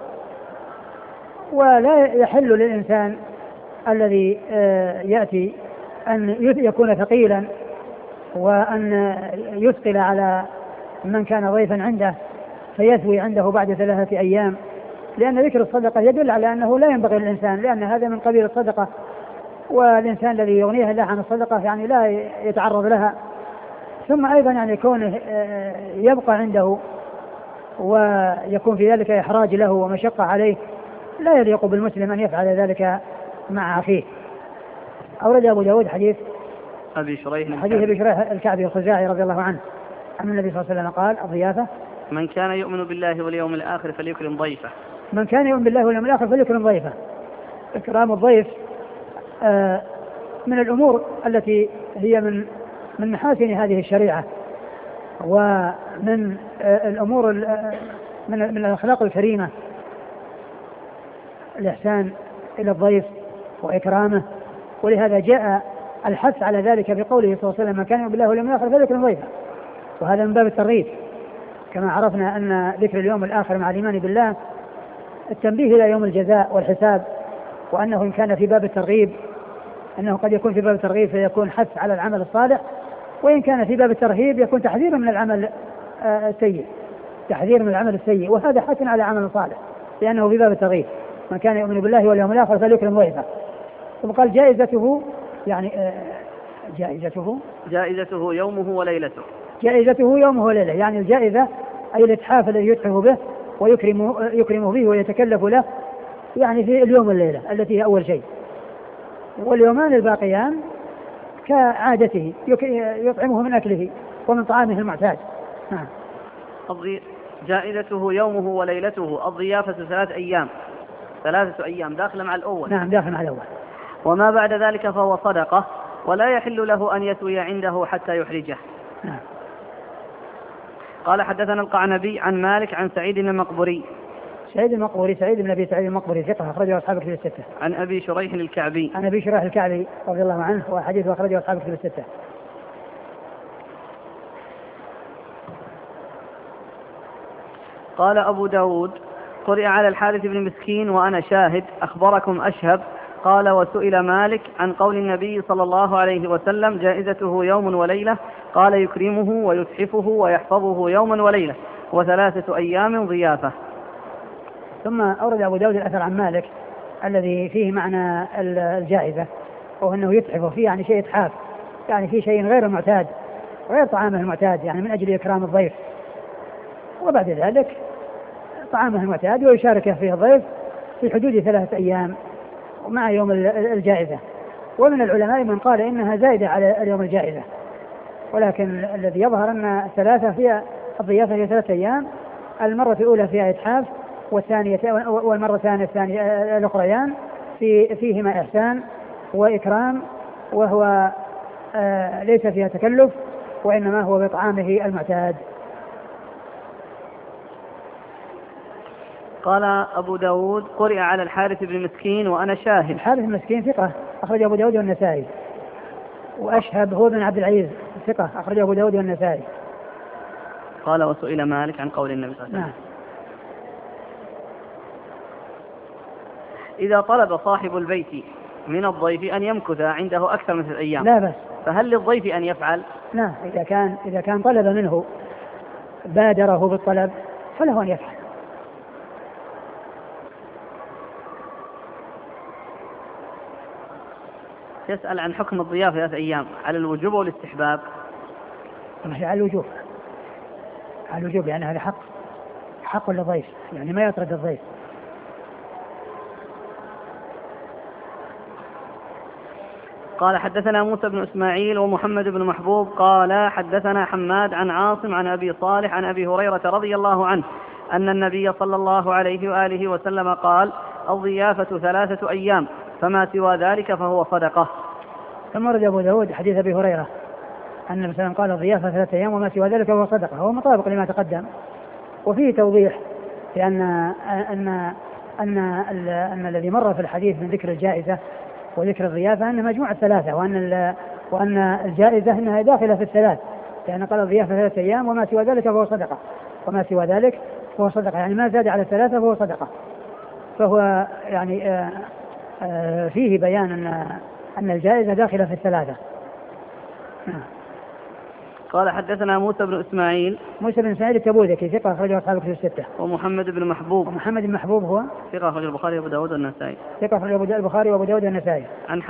ولا يحل للإنسان الذي يأتي أن يكون ثقيلا وأن يثقل على من كان ضيفا عنده فيثوي عنده بعد 3 أيام، لأن ذكر الصدقة يدل على أنه لا ينبغي للإنسان، لأن هذا من قبيل الصدقة، والإنسان الذي يغنيه الله عن الصدقة يعني لا يتعرض لها. ثم أيضا يعني كونه يبقى عنده ويكون في ذلك إحراج له ومشقة عليه، لا يليق بالمسلم أن يفعل ذلك مع أخيه. أورد أبو داود حديث أبي شريح الكعبي الخزاعي رضي الله عنه أن النبي صلى الله عليه وسلم قال: الضيافة من كان يؤمن بالله واليوم الآخر فليكرم ضيفه. من كان يؤمن بالله واليوم الآخر فليكرم ضيفه. إكرام الضيف من الأمور التي هي من محاسن هذه الشريعة، ومن الأمور من الأخلاق الكريمة، الإحسان إلى الضيف وإكرامه. ولهذا جاء الحث على ذلك بقوله صلى الله عليه وسلم: من كان يؤمن بالله واليوم الآخر فليكرم ضيفه. وهذا من باب الترغيب، كما عرفنا أن ذكر اليوم الآخر مع الإيمان بالله التنبيه إلى يوم الجزاء والحساب، وأنه إن كان في باب الترغيب أنه قد يكون في باب الترغيب فيكون حث على العمل الصالح، وإن كان في باب الترهيب يكون تحذير من العمل السيء، تحذير من العمل السيء، وهذا حث على عمل صالح لأنه في باب الترغيب: من كان يؤمن بالله واليوم الآخر فليكرم ضيفه. ثم قال: جائزته، يعني جائزته يومه وليلته. جائزته يومه وليلته، يعني الجائزة أي الإتحاف الذي يتحف به ويكرم به ويتكلف له، يعني في اليوم والليلة التي هي أول شيء. واليومان الباقيان كعادته يطعمه من أكله ومن طعامه المعتاد. نعم. جائزته يومه وليلته. الضيافة 3 أيام، 3 أيام داخل مع الأول. نعم داخل مع الأول. وما بعد ذلك فهو صدقة، ولا يحل له أن يسوي عنده حتى يحرجه. نعم. قال: حدثنا القعنبي عن مالك عن سعيد بن المقبري. سعيد بن أبي سعيد المقبري ثقة أخرجه أصحاب الكتب الستة. عن أبي شريح الكعبي. عن أبي شريح الكعبي رضي الله عنه، وحديثه أخرجه أصحاب الكتب الستة. قال أبو داود: قرئ على الحارث بن مسكين وأنا شاهد، أخبركم أشهب. قال: وسئل مالك عن قول النبي صلى الله عليه وسلم: جائزته يوم وليلة. قال: يكرمه ويتحفه ويحفظه يوما وليلة، و3 أيام ضيافة. ثم أورد أبو داود الأثر عن مالك الذي فيه معنى الجائزة، وهو أنه يتحفه فيه، يعني شيء إتحاف، يعني فيه شيء غير المعتاد، غير طعامه المعتاد، يعني من أجل إكرام الضيف. وبعد ذلك طعامه المعتاد ويشاركه فيه الضيف في حدود 3 أيام مع يوم الجائزة. ومن العلماء من قال إنها زائدة على اليوم الجائزة، ولكن الذي يظهر أن 3 فيها الضيافة هي 3 أيام، المرة الأولى فيها إتحاف، والمرتان الأخريان فيهما إحسان وإكرام، وهو ليس فيها تكلف، وإنما هو بطعامه المعتاد. قال أبو داود: قرئ على الحارث بن مسكين وأنا شاهد. الحارث بن مسكين ثقة أخرج أبو داود والنسائي. وأشهب هو بن عبد العزيز ثقة أخرج أبو داود والنسائي. قال: وسئل مالك عن قول النبي صلى الله عليه وسلم: إذا طلب صاحب البيت من الضيف أن يمكث عنده أكثر من 3 أيام لا بس، فهل للضيف أن يفعل؟ لا، إذا كان طلب منه بادره بالطلب فله أن يفعل. يسأل عن حكم الضيافة 3 أيام، على الوجوب والاستحباب؟ على الوجوب، على الوجوب، يعني هذا حق للضيف، يعني ما يطرد الضيف. قال: حدثنا موسى بن إسماعيل ومحمد بن محبوب قال: حدثنا حماد عن عاصم عن أبي صالح عن أبي هريرة رضي الله عنه أن النبي صلى الله عليه وآله وسلم قال: الضيافة 3 أيام، فما سوى ذلك فهو صدقة. ثم ورد أبو داود حديث أبي هريرة أن النبي صلى الله عليه وسلم قال: الضيافة 3 أيام وما سوى ذلك فهو صدقة. هو مطابق لما تقدم، وفيه توضيح لأن أن الذي مر في الحديث من ذكر الجائزة وذكر الضيافة أن مجموعة 3، وأن الجائزة أنها داخلة في 3، لأن قال الضيافة 3 أيام وما سوى ذلك فهو صدقة، وما سوى ذلك فهو صدقة، يعني ما زاد على 3 فهو صدقة. فهو يعني فيه بيان أن الجائزة داخلة في 3. قال: حدثنا موسى بن إسماعيل التبوذكي ثقة أخرجه أصحاب الكتب الستة. ومحمد بن محبوب. ومحمد بن محبوب هو ثقة أخرجه البخاري وأبو داود والنسائي. ثقة أخرجه البخاري وأبو داود والنسائي. عن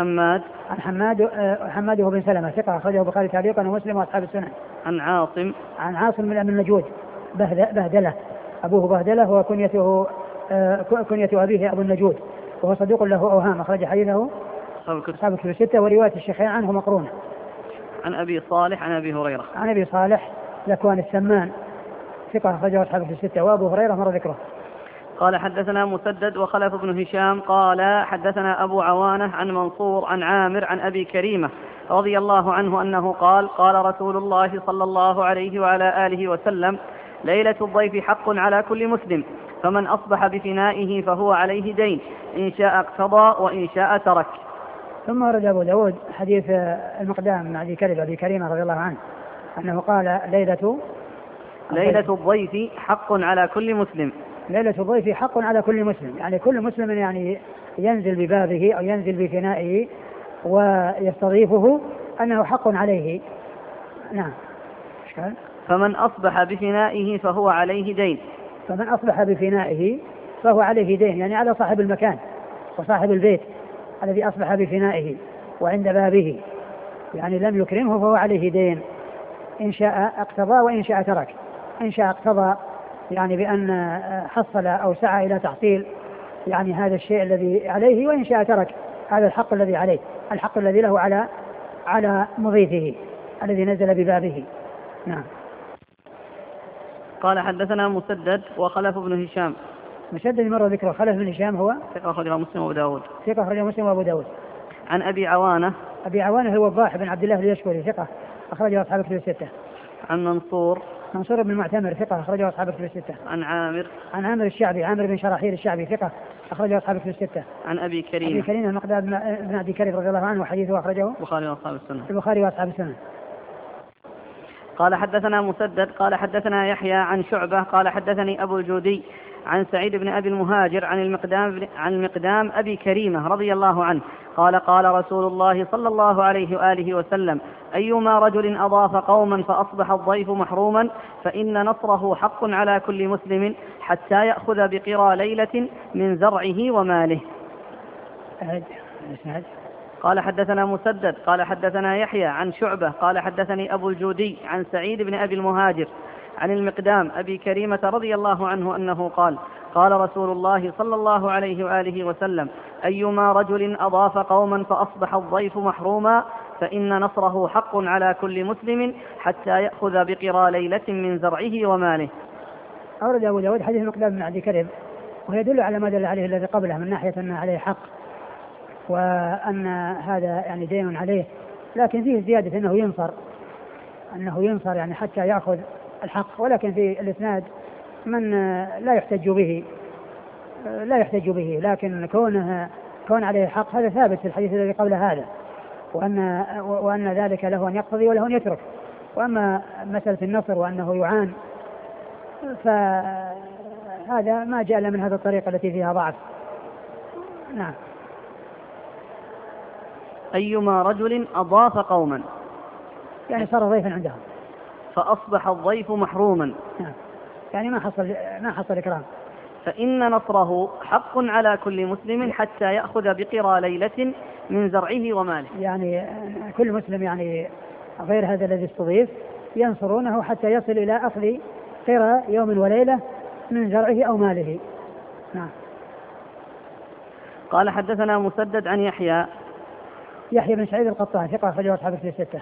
حماد بن سلمة ثقة أخرجه البخاري تعليقا ومسلم وأصحاب السنن. عن عاصم من النجود بهدلة أبوه بهدلة وكنيته كنية أبيه أبو النجود، وهو صدوق له أوهام، أخرج حديثه أصحاب الكتب الستة، ورواية الشيخين عنه مقرونة. عن أبي صالح عن أبي هريرة. عن أبي صالح ذكوان السمان ثقة أخرجه أصحاب الكتب الستة، وأبو هريرة مر ذكره. قال حدثنا مسدد وخلف بن هشام قال حدثنا أبو عوانة عن منصور عن عامر عن أبي كريمة رضي الله عنه أنه قال قال رسول الله صلى الله عليه وعلى آله وسلم: ليلة الضيف حق على كل مسلم، فمن أصبح بفنائه فهو عليه دين، إن شاء اقتضى وإن شاء ترك. ثم ورد أبو داود حديث المقدام مع أبي كريمة رضي الله عنه أنه قال ليلة الضيف حق على كل مسلم. ليلة الضيف حق على كل مسلم، يعني كل مسلم يعني ينزل ببابه أو ينزل بفنائه ويستضيفه أنه حق عليه. نعم. فمن أصبح بفنائه فهو عليه دين. فمن أصبح بفنائه فهو عليه دين، يعني على صاحب المكان وصاحب البيت الذي أصبح بفنائه وعند بابه، يعني لم يكرمه فهو عليه دين، إن شاء اقتضى وإن شاء ترك. إن شاء اقتضى يعني بأن حصل أو سعى إلى تحصيل يعني هذا الشيء الذي عليه، وإن شاء ترك هذا الحق الذي عليه، الحق الذي له على مضيفه الذي نزل ببابه. نعم. قال حدثنا مسدد وخلف بن هشام. مسدد مر ذكره. خلف بن هشام هو ثقة أخرجه مسلم وأبو داود. ثقة أخرجه مسلم وأبو داود. عن أبي عوانة. أبي عوانة هو الضاح بن عبد الله اليشكري ثقة أخرجه أصحاب الكتب الستة. عن منصور بن المعتمر ثقة أخرجه أصحاب الكتب الستة. عن عامر الشعبي عامر بن شراحيل الشعبي ثقة أخرجه أصحاب الكتب الستة. عن أبي كريمة المقداد بن أبي كريم رضي الله عنه، وحديثه أخرجه البخاري وأصحاب السنة. قال حدثنا مسدد قال حدثنا يحيى عن شعبة قال حدثني أبو الجودي عن سعيد بن أبي المهاجر عن المقدام أبي كريمة رضي الله عنه قال قال رسول الله صلى الله عليه وآله وسلم: أيما رجل أضاف قوما فأصبح الضيف محروما فإن نصره حق على كل مسلم حتى يأخذ بقرى ليلة من زرعه وماله. قال حدثنا مسدد قال حدثنا يحيى عن شعبة قال حدثني أبو الجودي عن سعيد بن أبي المهاجر عن المقدام أبي كريمة رضي الله عنه أنه قال قال رسول الله صلى الله عليه وآله وسلم: أيما رجل أضاف قوما فأصبح الضيف محروما فإن نصره حق على كل مسلم حتى يأخذ بقرى ليلة من زرعه وماله. أورد أبو داود حديث المقدام بن أبي كريم، ويدل على ما دل عليه الذي قبله من ناحية أن عليه حق وأن هذا يعني دين عليه، لكن فيه زيادة أنه ينصر يعني حتى يأخذ الحق، ولكن في الإسناد من لا يحتج به، لكن كون عليه حق هذا ثابت في الحديث الذي قبل هذا، وأن ذلك له أن يقتضي وله أن يترك. وأما مسألة النصر وأنه يعان فهذا ما جاء من هذا الطريق التي فيها ضعف. نعم. أيما رجل أضاف قوما يعني صار ضيفا عندهم فأصبح الضيف محروما، يعني ما حصل إكرام، فإن نصره حق على كل مسلم حتى يأخذ بقرى ليلة من زرعه وماله. يعني كل مسلم يعني غير هذا الذي استضيف ينصرونه حتى يصل إلى أخذ قرى يوم وليلة من زرعه أو ماله. نعم. قال حدثنا مسدد عن يحيى بن سعيد القطان ثقة أخرجه أصحاب الكتب الستة.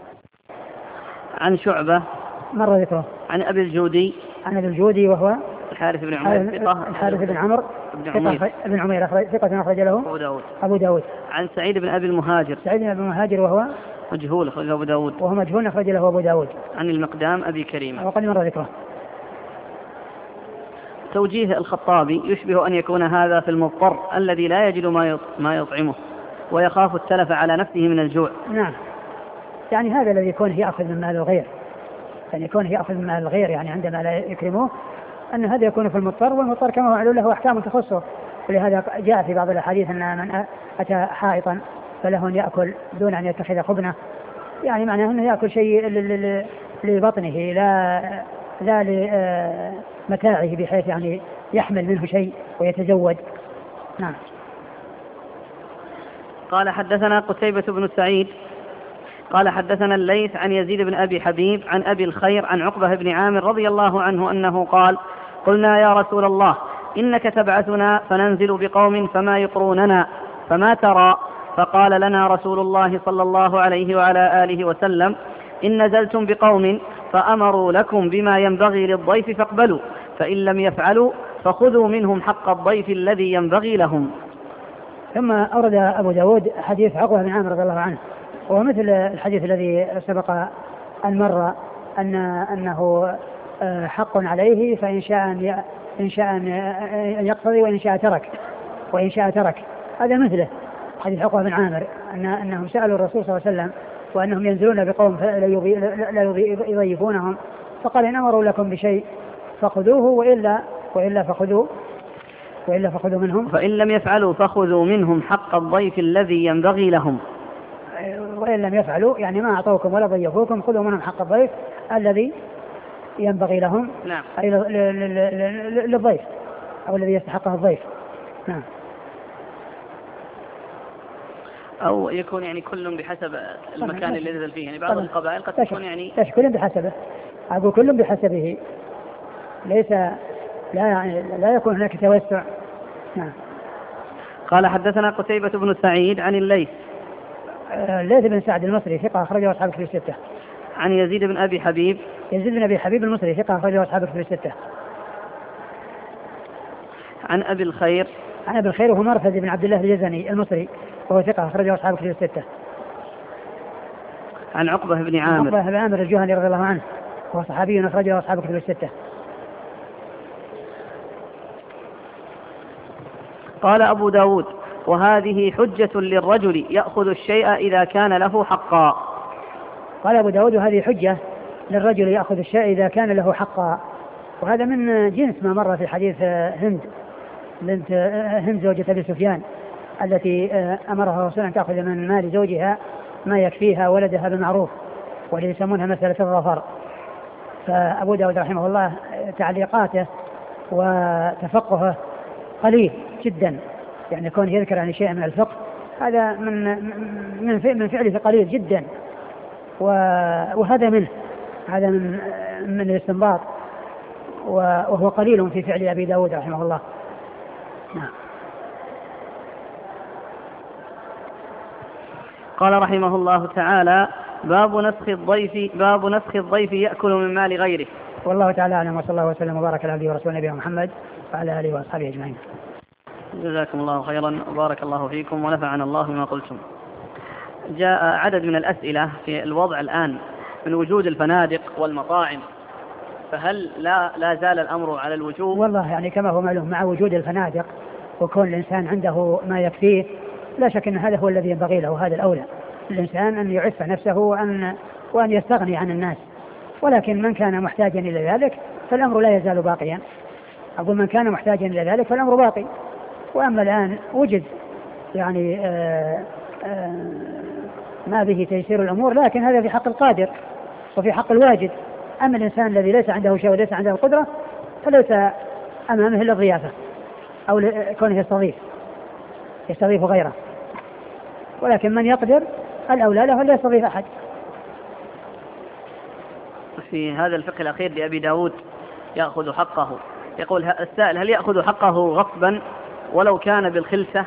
عن شعبة مر ذكره. عن أبي الجودي وهو الحارث بن عمر بن عمير ثقة أخرج له أبو داود. عن سعيد بن أبي المهاجر وهو مجهول أخرج أبو داود. أخرج له أبو داود. عن المقدام أبي كريمة وقد مر ذكره. توجيه الخطابي: يشبه أن يكون هذا في المضطر الذي لا يجد ما يطعمه ويخاف التلف على نفسه من الجوع. نعم، يعني هذا الذي يكون يأخذ من مال الغير، يعني عندما لا يكرمه أن هذا يكون في المضطر، والمضطر كما هو معلوم له أحكام تخصه، ولهذا جاء في بعض الأحاديث أن من أتى حائطا فله أن يأكل دون أن يتخذ خبنة، يعني معناه أنه يأكل شيء لبطنه لا لمتاعه، بحيث يعني يحمل منه شيء ويتزود. نعم. قال حدثنا قتيبة بن سعيد قال حدثنا الليث عن يزيد بن أبي حبيب عن أبي الخير عن عقبة بن عامر رضي الله عنه أنه قال قلنا يا رسول الله إنك تبعثنا فننزل بقوم فما يقروننا فما ترى؟ فقال لنا رسول الله صلى الله عليه وعلى آله وسلم إن نزلتم بقوم فأمروا لكم بما ينبغي للضيف فاقبلوا، فإن لم يفعلوا فخذوا منهم حق الضيف الذي ينبغي لهم. ثم أورد أبو داود حديث عقبة بن عامر رضي الله عنه، وهو مثل الحديث الذي سبق أن مر أنه حق عليه، فإن شاء أن يقتضي وإن شاء ترك. هذا مثله حديث عقبة بن عامر أنهم سألوا الرسول صلى الله عليه وسلم وأنهم ينزلون بقوم لا يضيفونهم، فقال إن أمروا لكم بشيء فخذوه وإلا فخذوا منهم، فإن لم يفعلوا فخذوا منهم حق الضيف الذي ينبغي لهم. وإن لم يفعلوا يعني ما أعطوكم ولا ضيفوكم خذوا منهم حق الضيف الذي ينبغي لهم. نعم. أي للضيف أو الذي يستحقه الضيف. نعم. أو يكون يعني كل بحسب المكان اللي نزل فيه، يعني بعض القبائل قد تكون يعني كل بحسبه. أقول كل بحسبه، ليس لا يكون هناك توسع. نعم. قال حدثنا قتيبة بن سعيد عن الليث بن سعد المصري ثقة أخرجه أصحاب الكتب الستة. عن يزيد بن أبي حبيب المصري ثقة أخرجه أصحاب الكتب الستة. عن أبي الخير وهو مرثد بن عبد الله الجزني المصري وهو ثقة أخرجه أصحاب الكتب الستة. عن عقبة بن عامر الجهني رضي الله عنه وهو صحابي أخرجه أصحاب الكتب الستة. قال أبو داود وهذه حجة للرجل يأخذ الشيء إذا كان له حقا. قال أبو داود وهذه حجة للرجل يأخذ الشيء إذا كان له حقا، وهذا من جنس ما مر في حديث هند زوجة أبي سفيان التي أمرها الرسول أن تأخذ من مال زوجها ما يكفيها ولدها بالمعروف، والذي يسمونها مسألة الظفر. فأبو داود رحمه الله تعليقاته وتفقهه قليل جدا، يعني كونه يذكر عن شيء من الفقه هذا من فعله قليل جدا، وهذا هذا من الاستنباط، وهو قليل في فعل أبي داود رحمه الله. نعم. قال رحمه الله تعالى باب نسخ الضيف يأكل من مال غيره. والله تعالى أعلم، وصلى الله وسلم وبارك على عبده ورسوله نبينا محمد وعلى آله وأصحابه أجمعين. جزاكم الله خيرا وبارك الله فيكم ونفعنا الله بما قلتم. جاء عدد من الأسئلة في الوضع الآن من وجود الفنادق والمطاعم، فهل لا زال الأمر على الوجوب؟ والله يعني كما هو معلوم مع وجود الفنادق وكون الإنسان عنده ما يكفيه لا شك أن هذا هو الذي ينبغي له، وهذا الأولى الإنسان أن يعف نفسه وأن يستغني عن الناس. ولكن من كان محتاجا إلى ذلك فالأمر لا يزال باقيا. أقول من كان محتاجا إلى ذلك فالأمر باقي. وأما الآن وجد يعني ما به تيسير الأمور، لكن هذا في حق القادر وفي حق الواجد. أما الإنسان الذي ليس عنده شيء وليس عنده القدرة فليس أمامه إلا الضيافة أو كونه يستضيف غيره. ولكن من يقدر الأولى له لا يستضيف أحد. في هذا الفقه الأخير لأبي داود يأخذ حقه، يقول السائل هل يأخذ حقه غصبا ولو كان بالخلسة؟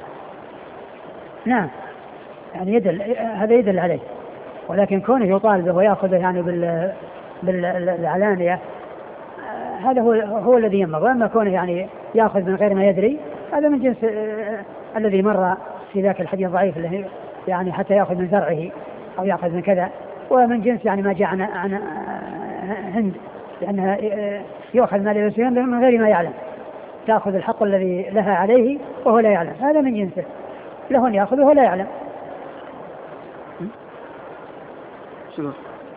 نعم، يعني هذا يدل عليه، ولكن كونه يطالبه ويأخذه يعني بالعلانية هذا هو الذي ينبغي. أما كونه يعني يأخذ من غير ما يدري هذا من جنس الذي مر في ذاك الحديث الضعيف الذي يعني حتى يأخذ من زرعه أو يأخذ من كذا، ومن جنس يعني ما جاء عن هند لأنها يأخذ مال الإنسان من غير ما يعلم، تأخذ الحق الذي لها عليه وهو لا يعلم، هذا من جنسه، له أن يأخذه ولا يعلم. شوف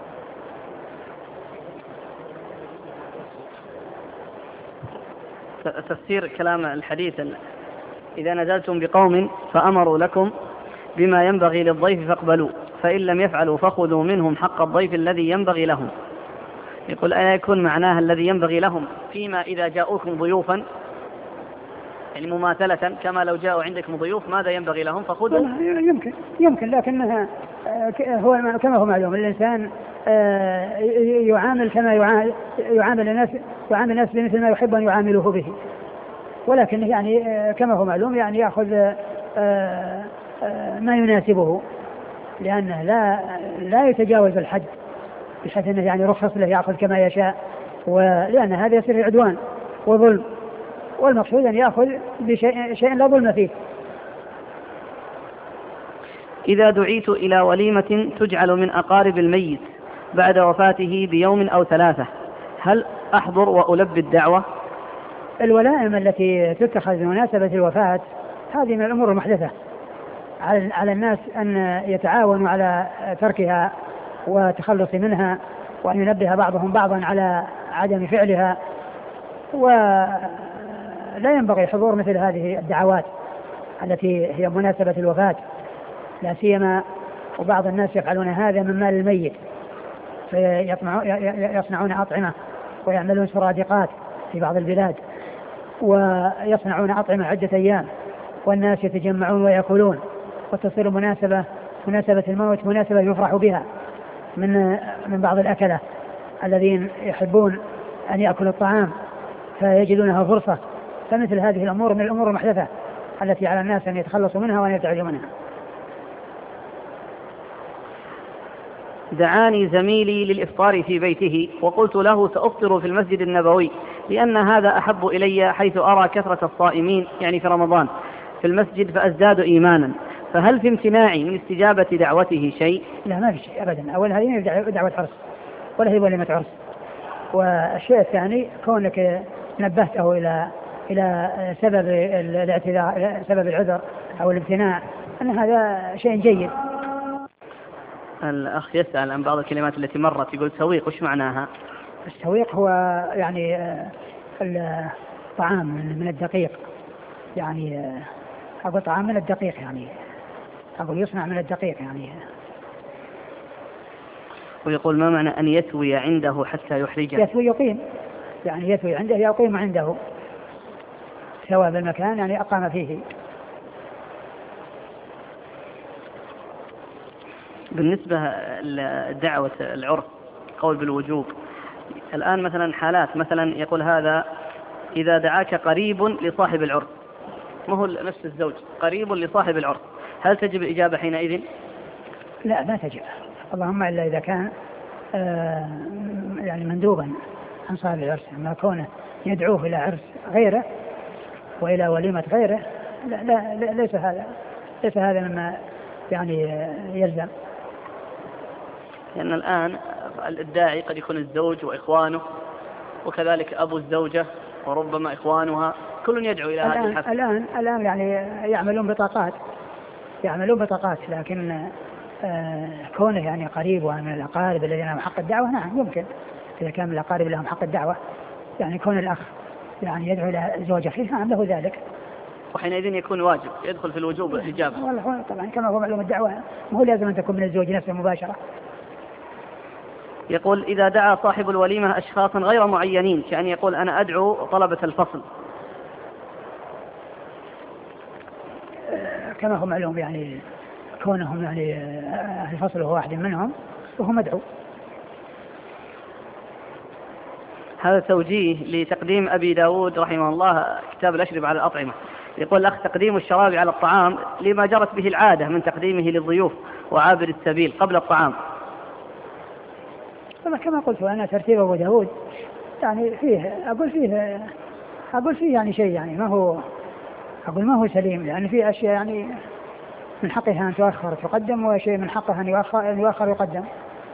تفسير كلام الحديث إذا نزلتم بقوم فأمروا لكم بما ينبغي للضيف فاقبلوا، فإن لم يفعلوا فخذوا منهم حق الضيف الذي ينبغي لهم. يقول ألا يكون معناها الذي ينبغي لهم فيما إذا جاءوكم ضيوفا؟ يعني مماثلة كما لو جاءوا عندكم ضيوف ماذا ينبغي لهم فخذوا؟ يمكن لكنها هو كما هو معلوم الإنسان يعامل كما يعامل الناس بمثل ما يحب أن يعاملوه به، ولكن يعني كما هو معلوم يعني يأخذ ما يناسبه، لأنه لا يتجاوز الحد بحيث أنه يعني رخص له يأخذ كما يشاء، ولأن هذا يصير عدوان وظلم، والمقصود أن يأخذ بشيء لا ظلم فيه. إذا دعيت إلى وليمة تجعل من أقارب الميت بعد وفاته بيوم أو 3 هل أحضر وألبي الدعوة؟ الولائم التي تتخذ بمناسبة الوفاة هذه من الأمور المحدثة، على الناس أن يتعاونوا على تركها وتخلص منها، وأن ينبه بعضهم بعضا على عدم فعلها، ولا ينبغي حضور مثل هذه الدعوات التي هي مناسبة الوفاة، لا سيما وبعض الناس يفعلون هذا من مال الميت، فيصنعون أطعمة ويعملون سرادقات في بعض البلاد ويصنعون أطعمة عدة أيام والناس يتجمعون ويأكلون، وتصير مناسبة الموت مناسبة يفرح بها من بعض الأكلة الذين يحبون أن يأكلوا الطعام فيجدونها فرصة. فمثل هذه الأمور من الأمور المحدثة التي على الناس أن يتخلصوا منها وأن يبتعدوا منها. دعاني زميلي للإفطار في بيته وقلت له سأفطر في المسجد النبوي لأن هذا أحب إلي، حيث أرى كثرة الصائمين يعني في رمضان في المسجد فأزداد إيمانا، فهل في امتناعي من استجابة دعوته شيء؟ لا، ما في شيء أبدا. أولا هذه دعوة عرس ولا هي وليمة عرس. والشيء الثاني كونك نبهته إلى سبب الاعتذار، سبب العذر أو الامتناع، أن هذا شيء جيد. الأخ يسأل عن بعض الكلمات التي مرت، يقول سويق، وش معناها؟ السويق هو يعني الطعام من الدقيق، يعني أقول طعام من الدقيق، يعني أقول يصنع من الدقيق يعني. ويقول ما معنى أن يتوي عنده حتى يحرجه؟ يتوي يقيم، يعني يتوي عنده يقيم عنده، سواء بالمكان يعني أقام فيه. بالنسبة لدعوة العرس قول بالوجوب، الآن مثلا حالات مثلا يقول هذا إذا دعاك قريب لصاحب العرس، ما هو نفس الزوج قريب لصاحب العرس، هل تجب الإجابة حينئذ؟ لا، ما تجب، اللهم إلا إذا كان يعني مندوبا عن صاحب العرس، ما كونه يدعوه إلى عرس غيره وإلى وليمة غيره، لا ليس هذا مما يعني يلزم. لأن الآن الداعي قد يكون الزوج وإخوانه وكذلك أبو الزوجة وربما إخوانها، كل يدعو إلى هذه الحفل. الآن يعني يعملون بطاقات، لكن كونه يعني قريب ومن الأقارب الذين لهم حق الدعوة، نعم يمكن إذا كان من الأقارب لهم حق الدعوة، يعني كون الأخ يعني يدعو إلى زوج أخيه، نعم له ذلك، وحينئذ يكون واجب يدخل في الوجوب الإجابة. والله طبعا كما هو معلوم الدعوة مو لازم أن تكون من الزوج نفسه مباشرة. يقول إذا دعا صاحب الوليمة أشخاصا غير معينين، كأن يقول أنا أدعو طلبة الفصل، كما هو معلوم يعني كونهم يعني الفصل هو واحد منهم وهو مدعو. هذا توجيه لتقديم أبي داود رحمه الله كتاب الأشربة على الأطعمة. يقول الأخ تقديم الشراب على الطعام لما جرت به العادة من تقديمه للضيوف وعابر السبيل قبل الطعام. كما قلت أنا ترتيب أبو داود يعني فيه أقول فيه يعني شيء يعني ما هو سليم، لأن فيه أشياء يعني من حقها أن تؤخر تقدم، وشيء من حقها أن يؤخر يقدم.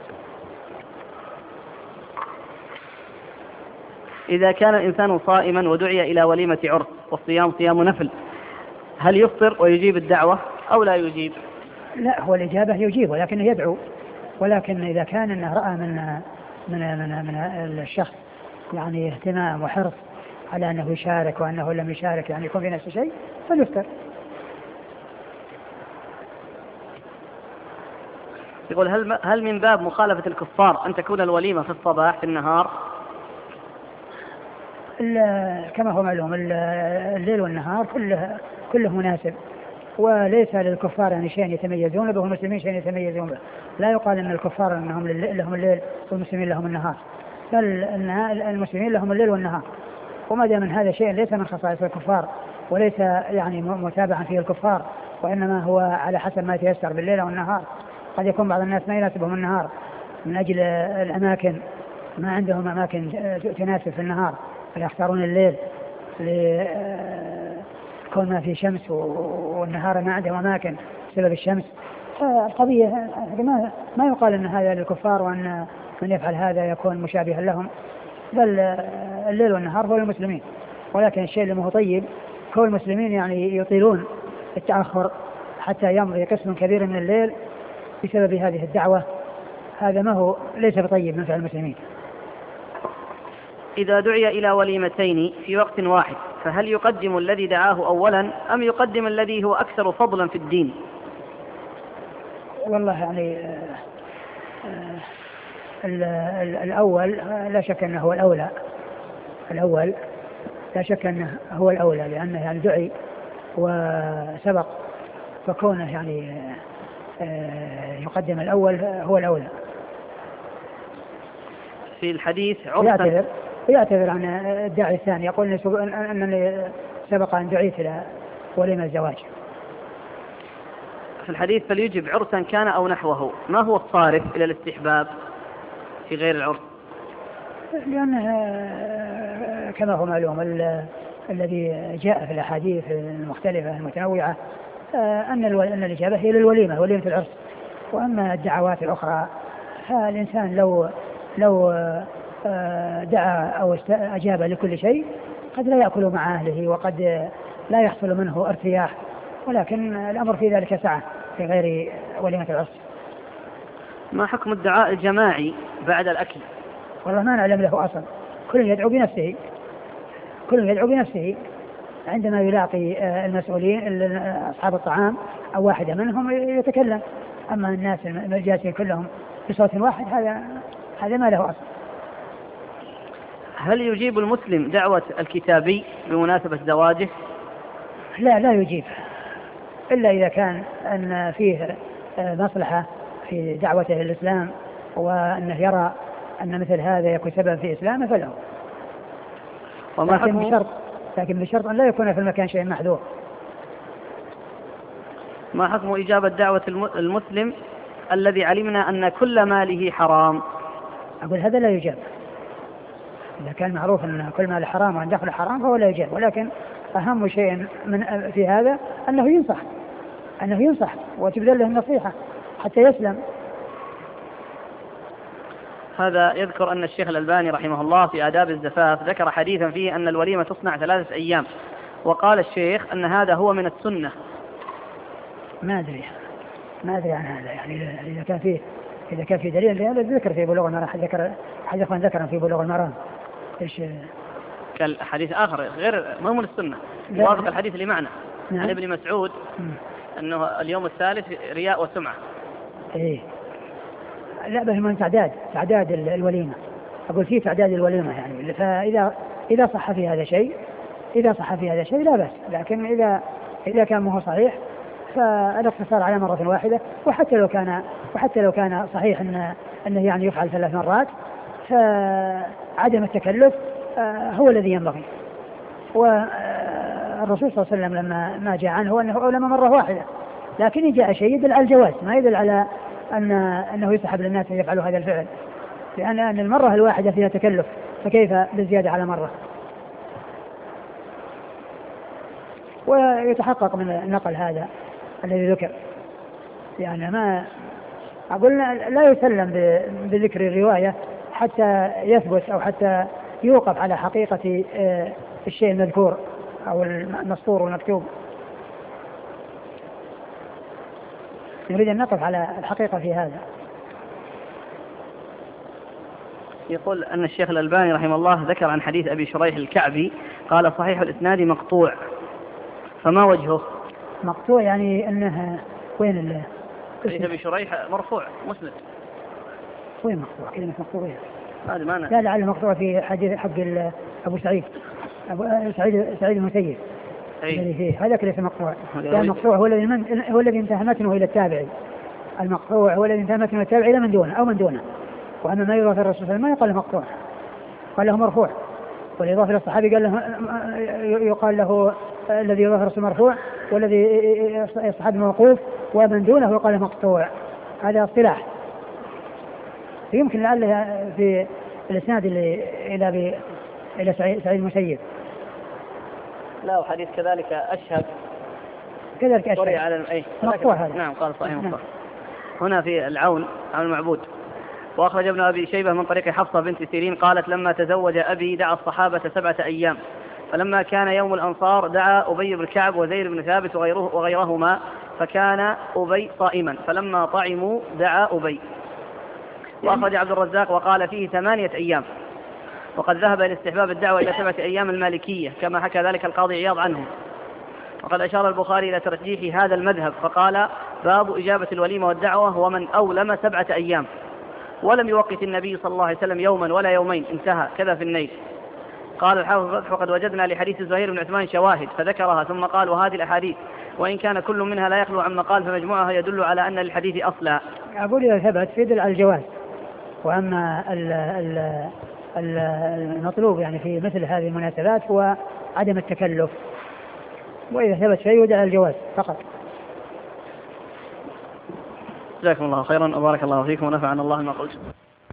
إذا كان الإنسان صائما ودعي إلى وليمة عرس والصيام صيام نفل، هل يفطر ويجيب الدعوة أو لا يجيب؟ لا، هو الإجابة يجيب ولكنه يدعو، ولكن إذا كان أنه رأى من الشخص يعني اهتمام وحرص على أنه يشارك وأنه لم يشارك يعني يكون في نفس الشيء فليفطر. يقول هل من باب مخالفة الكفار أن تكون الوليمة في الصباح في النهار؟ كما هو معلوم الليل والنهار كله مناسب، وليس للكفار يعني شيء يتميزون به والمسلمين شيء يتميزون به. لا يقال ان الكفار انهم لهم الليل والمسلمين لهم النهار، بل ان المسلمين لهم الليل والنهار. وما دام من هذا شيء ليس من خصائص الكفار وليس يعني متابعا فيه الكفار، وانما هو على حسب ما يتيسر بالليل والنهار. قد يكون بعض الناس ما يناسبهم النهار من اجل الاماكن، ما عندهم اماكن تناسب في النهار فيختارون الليل لكون ما في شمس، والنهار ما عندهم اماكن بسبب الشمس. القضية ما يقال ان هذا للكفار وان من يفعل هذا يكون مشابها لهم، بل الليل والنهار هو للمسلمين. ولكن الشيء اللي هو طيب كون المسلمين يعني يطيلون التأخر حتى يمضي قسم كبير من الليل بسبب هذه الدعوة، هذا ما هو ليس بطيب من فعل المسلمين. إذا دعي إلى وليمتين في وقت واحد فهل يقدم الذي دعاه أولا أم يقدم الذي هو أكثر فضلا في الدين؟ والله يعني الأول لا شك أنه هو الأولى، الأول لا شك أنه هو الأولى، لأنه يعني دعي وسبق، فكونه يعني يقدم الأول هو الأولى. في الحديث يعتذر عن الداعي الثاني، يقول أنني سبق أن دعيت إلى وليمة الزواج. في الحديث فليجب عرسا كان أو نحوه، ما هو الصارف إلى الاستحباب في غير العرس؟ لأنه كما هو معلوم الذي جاء في الأحاديث المختلفة المتنوعة أن الإجابة هي للوليمة، وليمة العرس. وأما الدعوات الأخرى فالإنسان لو دعا أو أجاب لكل شيء قد لا يأكل مع أهله وقد لا يحصل منه ارتياح، ولكن الأمر في ذلك سعة في غير وليمة العرس. ما حكم الدعاء الجماعي بعد الأكل؟ والله ما نعلم له أصلا، كل يدعو بنفسه عندما يلاقي المسؤولين أصحاب الطعام أو واحدة منهم يتكلم. أما الناس الجالسين كلهم بصوت واحد هذا ما له أصل. هل يجيب المسلم دعوة الكتابي بمناسبة زواجه؟ لا يجيب، إلا إذا كان أن فيه مصلحة في دعوته للإسلام وأنه يرى أن مثل هذا يكون سبب في إسلامه فله، لكن بشرط أن لا يكون في المكان شيء محذور. ما حكم إجابة دعوة المسلم الذي علمنا أن كل ماله حرام؟ أقول هذا لا يجاب. إذا كان معروف أن كل مال حرام وأن دخل حرام فهو لا يجاب، ولكن أهم شيء في هذا أنه ينصح وتبذل له النصيحة حتى يسلم. هذا يذكر أن الشيخ الألباني رحمه الله في آداب الزفاف ذكر حديثا فيه أن الوليمة تصنع 3 أيام، وقال الشيخ أن هذا هو من السنة. ما أدري عن هذا، يعني إذا كان في دليل ذكر في بلوغ المرام، حديث ذكر في بلوغ المرام إيش كالحديث آخر غير ما هو من السنة، وافق الحديث اللي معنا عن ابن مسعود أنه اليوم الثالث رياء وسمعة. إيه لا، بل من تعداد الوليمة. أقول فيه تعداد الوليمة يعني، فإذا صح في هذا شيء لا بأس، لكن إذا كان ما هو صحيح فالاقتصار على مرة واحدة، وحتى لو كان صحيح أنه يعني يفعل 3 مرات، فعدم التكلف هو الذي ينبغي. والرسول صلى الله عليه وسلم لما ما جاء عنه أنه أولم مرة واحدة، لكن جاء شيء يدل على الجواز، ما يدل على أنه يسحب للناس أن يفعلوا هذا الفعل، لأن المرة الواحدة فيها تكلف، فكيف بالزيادة على مرة؟ ويتحقق من النقل هذا الذي ذكر، يعني ما أقول لا يسلم بذكر الرواية حتى يثبت أو حتى يوقف على حقيقة الشيء المذكور أو المسطور والمكتوب. نريد أن نقف على الحقيقة في هذا. يقول أن الشيخ الألباني رحمه الله ذكر عن حديث أبي شريح الكعبي قال صحيح الإسناد مقطوع، فما وجهه؟ مقطوع يعني أنها وين حديث أبي شريح مرفوع مسند. وين مقطوع؟ كلمة مقطوع هذا ما لا لعل مقطوع في حديث حق أبو سعيد سعيد المسيب الذي فيه هذاك ليس مقطوع. المقطوع هو الذي انتهى متنه إلى التابعي. المقطوع هو الذي انتهى متنه إلى التابعي إلى من دونه أو من دونه. وأما ما يضاف الرسول صلى الله عليه وسلم ما يقال مقطوع، قال له مرفوع. والإضافة للصحابي قال له يقال له الذي يضاف الرسول مرفوع، والذي الصحابي موقوف، ومن دونه يقال مقطوع. هذا اصطلاح. يمكن لعله في الإسناد إلى سعيد المسيب. لا وحديث كذلك أشهد على مقطوع هذا. نعم قال صحيح مقطوع. هنا في العون المعبود. وأخرج ابن أبي شيبة من طريق حفصة بنت سيرين قالت لما تزوج أبي دعا الصحابة 7 أيام، فلما كان يوم الأنصار دعا أبي بن كعب وزيد بن ثابت وغيرهما، فكان أبي صائما، فلما طعموا دعا أبي. وأخرج عبد الرزاق وقال فيه 8 أيام، وقد ذهب إلى استحباب الدعوة إلى 7 أيام المالكية كما حكى ذلك القاضي عياض عنهم. وقد أشار البخاري إلى ترجيح هذا المذهب فقال باب إجابة الوليمة والدعوة ومن أولم 7 أيام، ولم يوقت النبي صلى الله عليه وسلم يوما ولا يومين، انتهى كذا في النيل. قال الحافظ فتح وقد وجدنا لحديث زهير بن عثمان شواهد فذكرها، ثم قال وهذه الأحاديث وإن كان كل منها لا يخلو عما قال فمجموعها يدل على أن للحديث أصلا. أقول إذا ثبت يدل على الجواز، وأما المطلوب يعني في مثل هذه المناسبات هو عدم التكلف، وإذا ثبت شيء يدل على الجواز فقط. جزاكم الله خيرا وبارك الله فيكم ونفعنا الله ما قلت.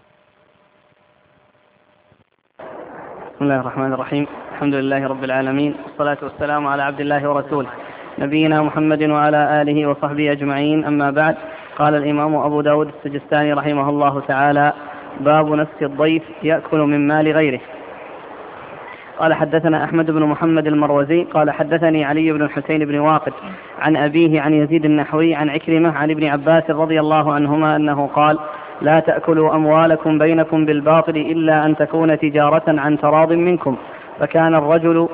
بسم الله الرحمن الرحيم، الحمد لله رب العالمين، والصلاة والسلام على عبد الله ورسوله نبينا محمد وعلى آله وصحبه أجمعين، أما بعد. قال الإمام أبو داود السجستاني رحمه الله تعالى باب نفس الضيف يأكل من مال غيره. قال حدثنا أحمد بن محمد المروزي قال حدثني علي بن الحسين بن واقد عن أبيه عن يزيد النحوي عن عكرمة عن ابن عباس رضي الله عنهما أنه قال لا تأكلوا أموالكم بينكم بالباطل إلا أن تكون تجارة عن تراض منكم، فكان الرجل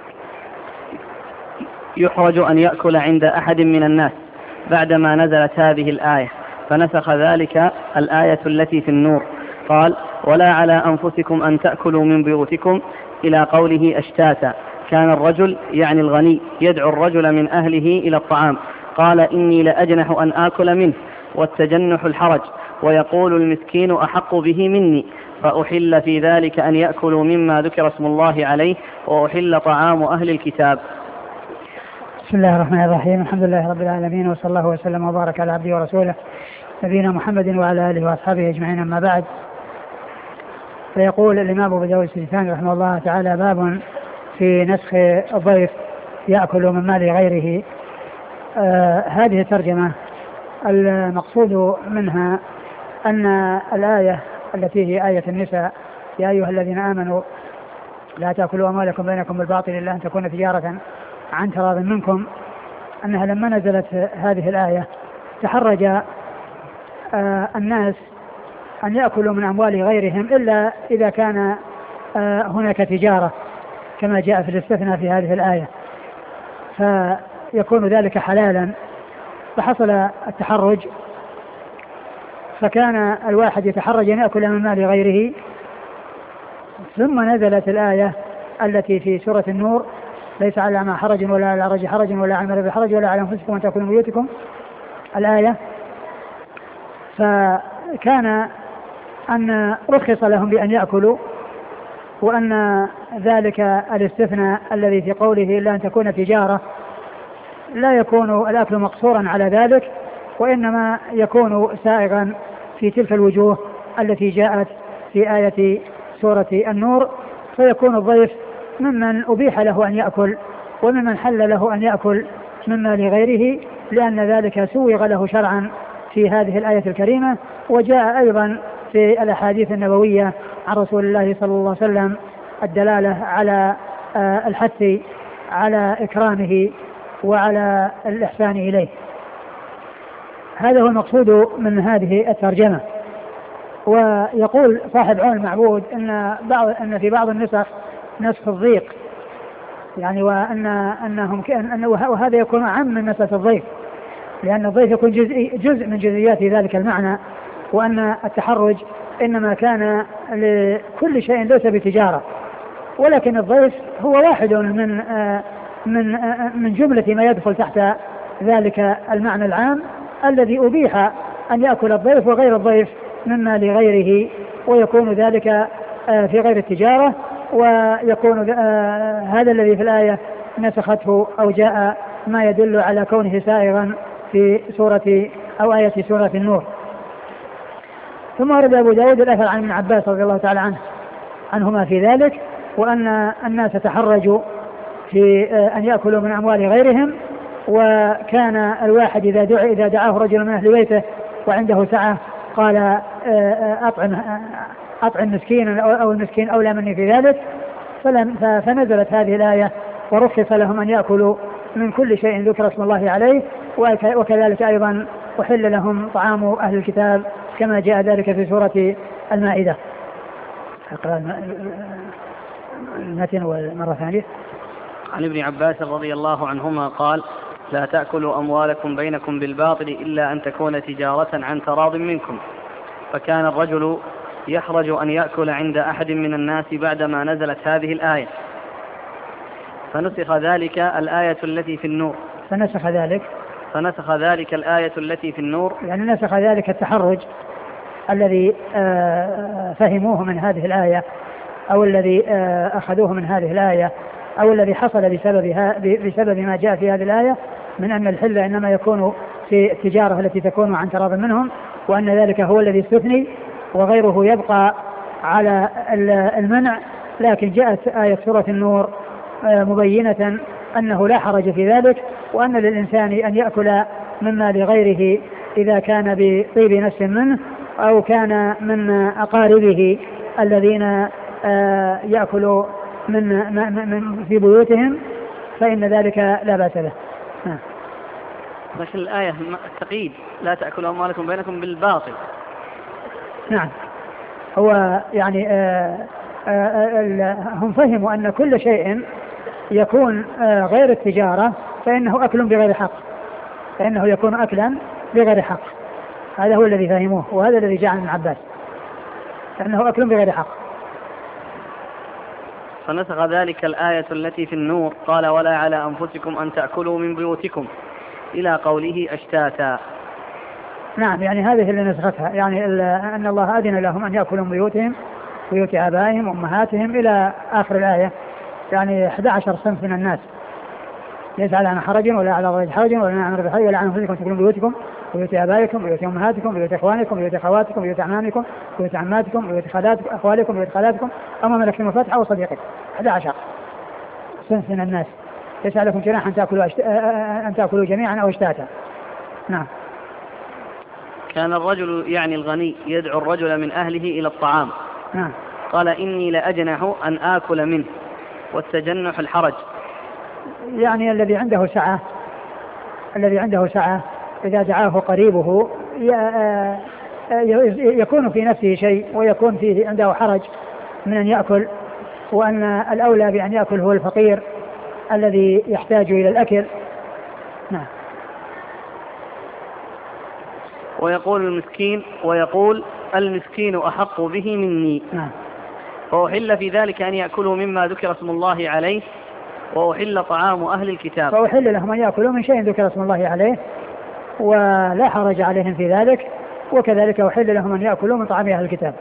يحرج أن يأكل عند أحد من الناس بعدما نزلت هذه الآية، فنسخ ذلك الآية التي في النور قال ولا على أنفسكم أن تأكلوا من بيوتكم إلى قوله أشتاتا. كان الرجل يعني الغني يدعو الرجل من أهله إلى الطعام، قال إني لأجنح أن آكل منه، والتجنح الحرج، ويقول المسكين أحق به مني، فأحل في ذلك أن يأكلوا مما ذكر اسم الله عليه، وأحل طعام أهل الكتاب. بسم الله الرحمن الرحيم، الحمد لله رب العالمين، وصلى الله وسلم وبارك على عبده ورسوله نبينا محمد وعلى آله وأصحابه أجمعين، أما بعد. فيقول الإمام أبو داود السجستاني رحمه الله تعالى باب في نسخ الضيف يأكل من مال غيره. هذه الترجمة المقصود منها أن الآية التي هي آية النساء يا أيها الذين آمنوا لا تأكلوا أموالكم بينكم بالباطل إلا أن تكون تجارة عن تراض منكم، أنها لما نزلت هذه الآية تحرج الناس أن يأكلوا من أموال غيرهم إلا إذا كان هناك تجارة كما جاء في الاستثناء في هذه الآية، فيكون ذلك حلالا. فحصل التحرج، فكان الواحد يتحرج أن يأكل من مال غيره، ثم نزلت الآية التي في سورة النور ليس على ما حرج ولا على رجل حرج ولا على المريض حرج ولا على أنفسكم أن تأكلوا من بيوتكم الآية. فكان أن رخص لهم بأن يأكلوا، وأن ذلك الاستثناء الذي في قوله إلا أن تكون تجارة لا يكون الأكل مقصورا على ذلك، وإنما يكون سائغا في تلك الوجوه التي جاءت في آية سورة النور، فيكون الضيف ممن أبيح له أن يأكل وممن حل له أن يأكل من مال غيره، لأن ذلك سوغ له شرعا في هذه الآية الكريمة. وجاء أيضا في الأحاديث النبوية عن رسول الله صلى الله عليه وسلم الدلالة على الحث على إكرامه وعلى الإحسان إليه. هذا هو المقصود من هذه الترجمة. ويقول صاحب عون المعبود أن في بعض النسخ نسخ الضيق، يعني وهذا يكون عام من مسألة الضيف، لأن الضيف يكون جزء من جزئيات ذلك المعنى، وأن التحرج إنما كان لكل شيء ليس بتجارة، ولكن الضيف هو واحد من جملة ما يدخل تحت ذلك المعنى العام الذي أبيح أن يأكل الضيف وغير الضيف مما لغيره، ويكون ذلك في غير التجارة، ويكون هذا الذي في الآية نسخته أو جاء ما يدل على كونه سائغا في سورة أو آية سورة النور. ثم ورد أبو داود الأثر عن ابن عباس رضي الله تعالى عنهما في ذلك، وأن الناس تحرجوا في أن يأكلوا من أموال غيرهم، وكان الواحد إذا دعاه رجل من أهل بيته وعنده سعة قال أطعم مسكينا أو المسكين أولى مني في ذلك، فنزلت هذه الآية ورخص لهم أن يأكلوا من كل شيء ذكر اسم الله عليه، وكذلك أيضا أحل لهم طعام أهل الكتاب كما جاء ذلك في سورة المائدة. أقرأ المتن والمرة ثانية. عن ابن عباس رضي الله عنهما قال: لا تأكلوا أموالكم بينكم بالباطل إلا أن تكون تجارة عن تراض منكم. فكان الرجل يحرج أن يأكل عند أحد من الناس بعدما نزلت هذه الآية، فنسخ ذلك الآية التي في النور. فنسخ ذلك الآية التي في النور، يعني نسخ ذلك التحرج الذي فهموه من هذه الآية، أو الذي أخذوه من هذه الآية، أو الذي حصل بسبب ما جاء في هذه الآية من أن الحل إنما يكون في التجارة التي تكون عن تراض منهم، وأن ذلك هو الذي استثني وغيره يبقى على المنع. لكن جاءت آية سورة النور مبينة أنه لا حرج في ذلك، وأن للإنسان أن يأكل مما لغيره إذا كان بطيب نفس منه أو كان من أقاربه الذين يأكلوا من في بيوتهم، فإن ذلك لا بأس له. لكن الآية تقييد: لا تأكلوا أموالكم بينكم بالباطل. نعم، هو يعني هم فهموا أن كل شيء يكون غير التجارة فإنه أكل بغير حق، فإنه يكون أكلا بغير حق. هذا هو الذي فهموه، وهذا الذي جاء عن ابن عباس، فإنه أكل بغير حق. فنسخ ذلك الآية التي في النور، قال: ولا على أنفسكم أن تأكلوا من بيوتكم، إلى قوله أشتاتا. نعم، يعني هذه اللي نسختها، يعني أن الله أذن لهم أن يأكلوا من بيوتهم، بيوت آبائهم وأمهاتهم إلى آخر الآية، يعني 11 صنف من الناس، ليس على حرج ولا على غير حرج ولا على غير حرج ولا على أنفسكم تأكلوا من بيوتكم، بيوت آبائكم، بيوت أمهاتكم، بيوت إخوانكم، بيوت أخواتكم، بيوت أعمامكم، بيوت عماتكم، بيوت أخوالكم، بيوت خالاتكم، أو ما ملكتم مفاتحه أو صديقكم. 11 صنف من الناس، ليس عليكم جناح أن تأكلوا جميعا أو اشتاتا. نعم. كان الرجل يعني الغني يدعو الرجل من أهله إلى الطعام. نعم. قال: إني لأجنح أن آكل منه، والتجنح الحرج. يعني الذي عنده سعة إذا دعاه قريبه يكون في نفسه شيء ويكون فيه عنده حرج من أن يأكل، وأن الأولى بأن يأكل هو الفقير الذي يحتاج إلى الأكل. نعم. ويقول المسكين أحق به مني. نعم. فأحل في ذلك أن يأكلوا مما ذكر اسم الله عليه، وأحل طعام أهل الكتاب. فأحل لهم أن يأكلوا من شيء ذكر اسم الله عليه ولا حرج عليهم في ذلك، وكذلك أحل لهم أن يأكلوا من طعام أهل الكتاب.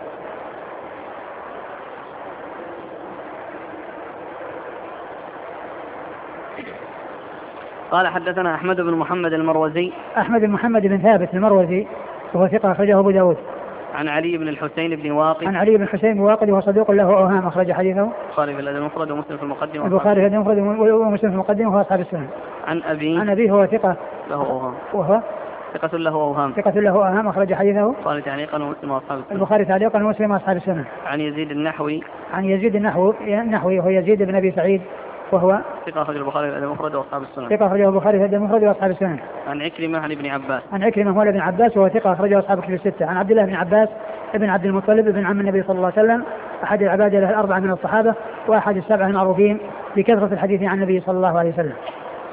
قال: حدثنا أحمد بن محمد المروزي. أحمد بن محمد بن ثابت المروزي وهو ثقة أخرجه أبو داود. عن علي بن الحسين بن واقد. عن علي بن الحسين بن واقد وهو صدوق له أوهام، أخرج حديثه البخاري في الأدب المفرد ومسلم في المقدمة. البخاري في الأدب المفرد ومسلم في المقدمة وهو أصحاب السنن. عن أبيه هو ثقة له أوهام. وهو ثقة له أوهام. أخرج حديثه البخاري تعليقا ومسلم وأصحاب السنن. البخاري تعليقا ومسلم وأصحاب السنن. عن يزيد النحوي. وهو يزيد بن أبي سعيد وهو ثقة أخرجه البخاري في الأدب المفرد وأصحاب السنن. ثقة أخرجه البخاري في الأدب المفرد وأصحاب السنن. عن عكرمة عن ابن عباس. هو ابن عباس وهو ثقة أخرجه أصحاب الكتب الستة. عن عبد الله بن عباس ابن عبد المطلب ابن عم النبي صلى الله عليه وسلم، أحد العباد له الأربعة من الصحابة، وأحد السبعة المعروفين بكثرة الحديث عن النبي صلى الله عليه وسلم.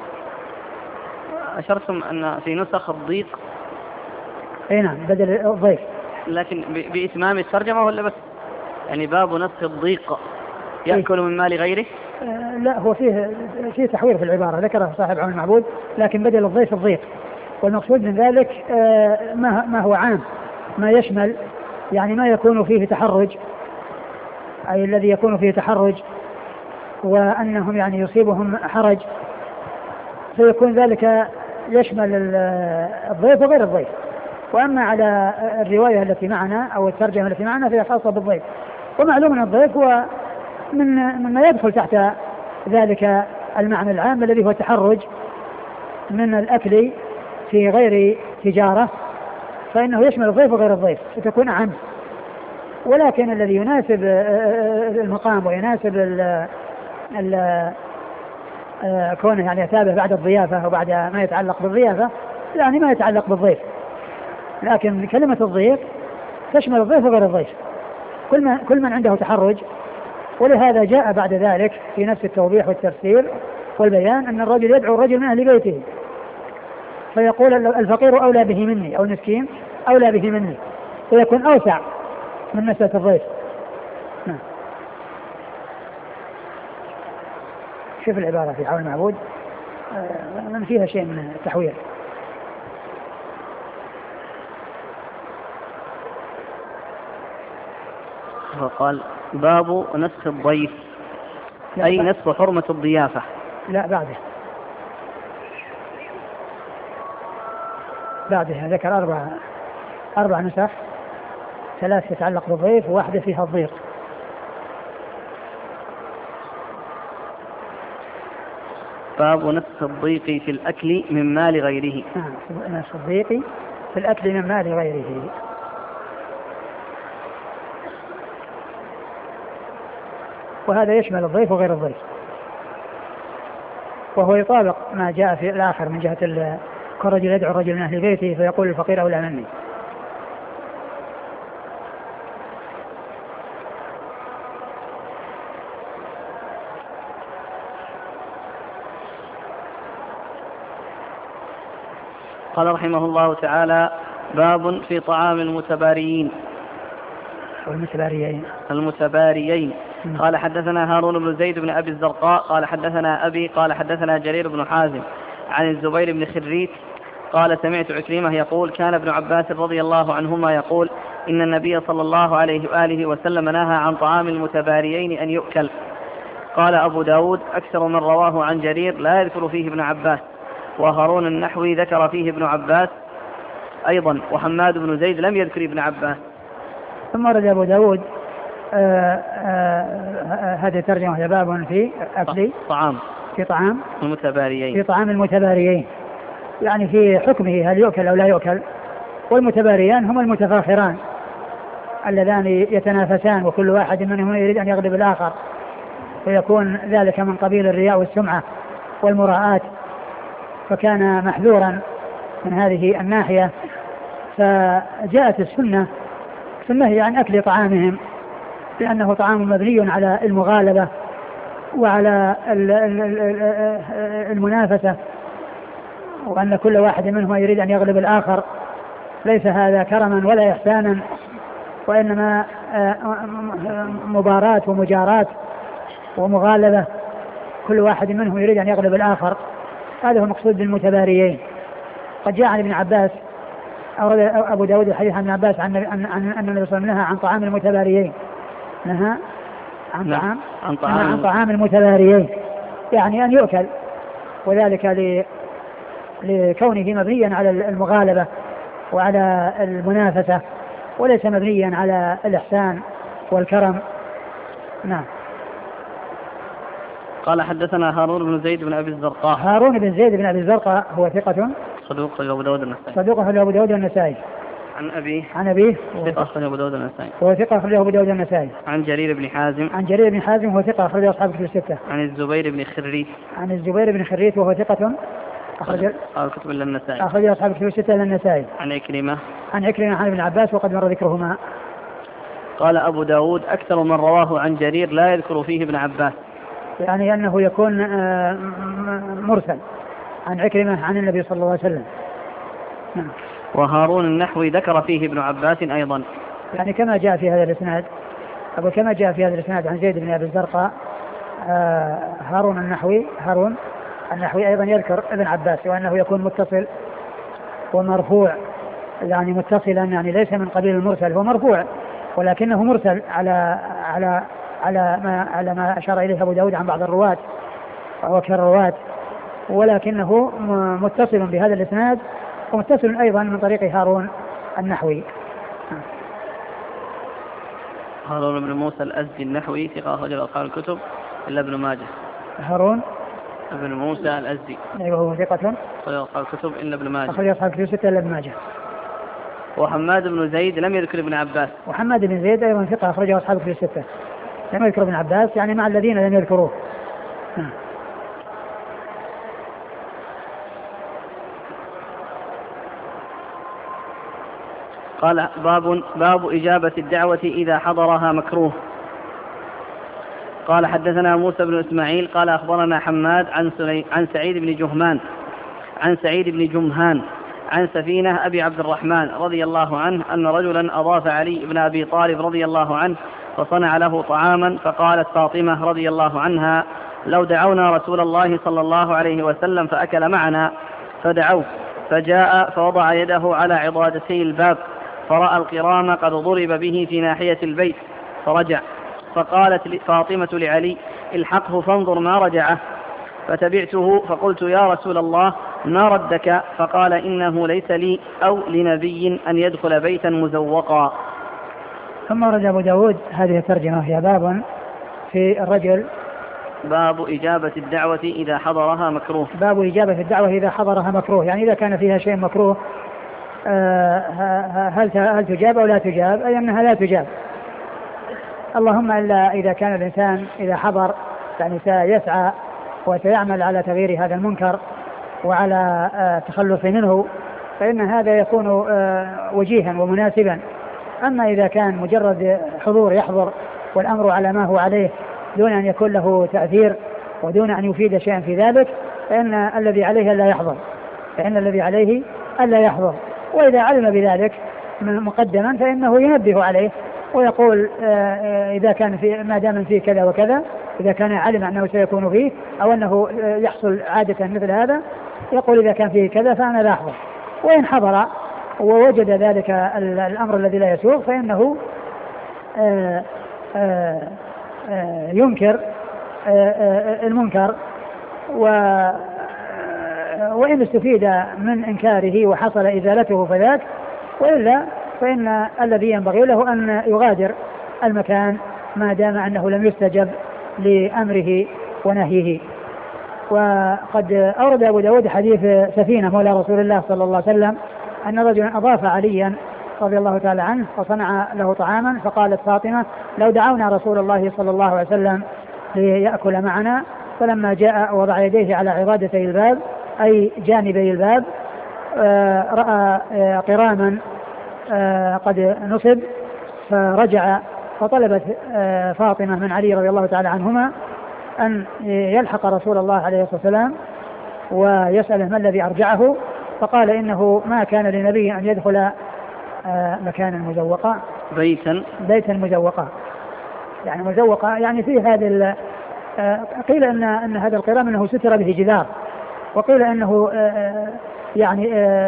أشرتم أن في نسخ الضيق. أي نعم، بدل الضيف، لكن بإتمام الترجمة ولا بس يعني باب نسخ الضيق؟ يأكل من مال غيره؟ لا، هو فيه تحوير في العبارة، ذكره صاحب عون المعبود، لكن بدل الضيف الضيق. والمقصود من ذلك ما هو عام، ما يشمل يعني ما يكون فيه تحرج، أي الذي يكون فيه تحرج وأنهم يعني يصيبهم حرج، فيكون ذلك يشمل الضيف وغير الضيف. وأما على الرواية التي معنا أو الترجمة التي معنا فهي خاصة بالضيف. ومعلوم أن الضيف هو مما يدخل تحت ذلك المعنى العام الذي هو التحرج من الأكل في غير تجارة، فإنه يشمل الضيف وغير الضيف فتكون أعم. ولكن الذي يناسب المقام ويناسب كونه يعني يتابع بعد الضيافة وبعد ما يتعلق بالضيافة، يعني ما يتعلق بالضيف. لكن كلمة الضيف تشمل الضيف وغير الضيف، كل من عنده تحرج. ولهذا جاء بعد ذلك في نفس التوضيح والتفسير والبيان أن الرجل يدعو الرجل من أهل بيته فيقول الفقير أولى به مني، أو المسكين أولى به مني، ويكون أوسع من مسألة الضيف. شوف العبارة في عون المعبود من فيها شيء من التحوير. وقال باب نسخ الضيف، أي نسخ حرمة الضيافة. لا، بعدها ذكر أربع نسخ، 3 تتعلق بالضيف وواحدة فيها الضيق. باب نسخ الضيق في الأكل من مال غيره. نسخ الضيق في الأكل من مال غيره. وهذا يشمل الضيف وغير الضيف، وهو يطابق ما جاء في الآخر من جهة الرجل يدعو الرجل من أهل بيته فيقول الفقير أولى مني. قال رحمه الله تعالى باب في طعام المتباريين. المتباريين. قال حدثنا هارون بن زيد بن أبي الزرقاء قال حدثنا أبي قال حدثنا جرير بن حازم عن الزبير بن خريت قال سمعت عكرمة يقول كان ابن عباس رضي الله عنهما يقول إن النبي صلى الله عليه وآله وسلم نهى عن طعام المتباريين أن يؤكل. قال أبو داود أكثر من رواه عن جرير لا يذكر فيه ابن عباس، وهارون النحوي ذكر فيه ابن عباس أيضا، وحماد بن زيد لم يذكر ابن عباس. ثم رد أبو داود هذه ترجمة باب في أكل في طعام المتباريين، يعني في حكمه هل يؤكل أو لا يؤكل. والمتباريان هم المتفاخران اللذان يتنافسان وكل واحد منهم يريد أن يغلب الآخر، ويكون ذلك من قبيل الرياء والسمعة والمراءات، فكان محذورا من هذه الناحية. فجاءت السنة في النهي عن أكل طعامهم لأنه طعام مبني على المغالبة وعلى المنافسة، وأن كل واحد منهم يريد أن يغلب الآخر. ليس هذا كرما ولا إحسانا، وإنما مباراة ومجاراة ومغالبة، كل واحد منهم يريد أن يغلب الآخر. هذا هو المقصود بالمتباريين. قد جاء عن ابن عباس أورد أبو داود الحديث عن ابن عباس أن النبي صلى الله عليه وسلم نهى عن طعام المتباريين، نهى عن طعام المتباريين، يعني أن يؤكل، وذلك لكونه مبنيا على المغالبة وعلى المنافسة، وليس مبنيا على الإحسان والكرم. نعم. قال حدثنا هارون بن زيد بن أبي الزرقاء. هارون بن زيد بن أبي الزرقاء هو ثقة صدوق أبو داود النسائي. صدوق أبو داود النسائي. عن أبيه ثقة أخرجه أبو داود النسائي. هو ثقة أخرجه أبو داود النسائي. عن جرير بن حازم هو ثقة أخرجه أصحاب الكتب الستة. عن الزبير بن خريت وهو ثقة أخرج الكتب إلا النسائي. أخرج أصحاب الكتب الستة إلا النسائي. عن عكرمة عن ابن عباس وقد مر ذكرهما. قال أبو داود أكثر من رواه عن جرير لا يذكر فيه ابن عباس، يعني أنه يكون مرسل عن عكرمة عن النبي صلى الله عليه وسلم. وهارون النحوي ذكر فيه ابن عباس أيضا، يعني كما جاء في هذا الإسناد أقول كما جاء في هذا الإسناد عن زيد بن أبي الزرقاء هارون النحوي أيضا يذكر ابن عباس وأنه يكون متصل ومرفوع، يعني متصلا يعني ليس من قبيل المرسل، هو مرفوع ولكنه مرسل على ما أشار إليه أبو داود عن بعض الرواة وهو كالرواة، ولكنه متصل بهذا الإسناد ومتصل أيضا من طريق هارون النحوي. هارون بن موسى الأزدي النحوي ثقة أخرج أصحاب الكتب إلا ابن ماجه. هارون بن موسى الأزدي وهو ثقة أخرج أصحاب الكتب إلا ابن ماجه. أخرج أصحاب الكتب 6 إلا ابن ماجه. وحماد بن زيد لم يذكر ابن عباس. وحماد بن زيد أيضا ثقة أخرجه أصحاب الكتب 6 لم يذكر ابن عباس، يعني مع الذين لم يذكروه. قال باب إجابة الدعوة إذا حضرها مكروه. قال حدثنا موسى بن إسماعيل قال أخبرنا حماد عن سعيد بن جمهان عن سفينة أبي عبد الرحمن رضي الله عنه أن رجلا أضاف علي بن أبي طالب رضي الله عنه فصنع له طعاما، فقالت فاطمة رضي الله عنها لو دعونا رسول الله صلى الله عليه وسلم فأكل معنا، فدعوه فجاء فوضع يده على عضادتي الباب فرأى القرام قد ضرب به في ناحية البيت فرجع، فقالت فاطمة لعلي الحقه فانظر ما رجعه، فتبعته فقلت يا رسول الله ما ردك؟ فقال إنه ليس لي أو لنبي أن يدخل بيتا مزوقا. ثم رد أبو داود هذه الترجمة هي باب في الرجل باب إجابة الدعوة إذا حضرها مكروه. باب إجابة الدعوة إذا حضرها مكروه، يعني إذا كان فيها شيء مكروه هل تجاب أو لا تجاب، أي أنها لا تجاب، اللهم إلا إذا كان الإنسان إذا حضر يعني سيسعى وسيعمل على تغيير هذا المنكر وعلى التخلص منه، فإن هذا يكون وجيها ومناسبا. أما إذا كان مجرد حضور يحضر والأمر على ما هو عليه دون أن يكون له تأثير ودون أن يفيد شيئا في ذلك، فإن الذي عليه ألا يحضر، وإذا علم بذلك مقدما فإنه ينبه عليه ويقول إذا كان في ما دام فيه كذا وكذا، إذا كان علم أنه سيكون فيه أو أنه يحصل عادة مثل هذا يقول إذا كان فيه كذا فأنا لا أحضر. وإن حضر ووجد ذلك الأمر الذي لا يسوغ فإنه ينكر المنكر، وإن استفيد من إنكاره وحصل إزالته فذاك، وإلا فإن الذي ينبغي له أن يغادر المكان ما دام أنه لم يستجب لأمره ونهيه. وقد أورد أبو داود حديث سفينة مولى رسول الله صلى الله عليه وسلم أن رجلا أضاف عليا رضي الله تعالى عنه وصنع له طعاما، فقالت فاطمة لو دعونا رسول الله صلى الله عليه وسلم ليأكل معنا، فلما جاء وضع يديه على عضادتي الباب أي جانبي الباب رأى قراما قد نصب فرجع، فطلبت فاطمة من علي رضي الله تعالى عنهما أن يلحق رسول الله عليه الصلاة والسلام ويسأله ما الذي أرجعه، فقال إنه ما كان لنبي أن يدخل مكانا مزوقا بيتا مزوقا، يعني مزوقا يعني فيه هذا قيل أن هذا القرام أنه ستر به جدار، وقيل أنه يعني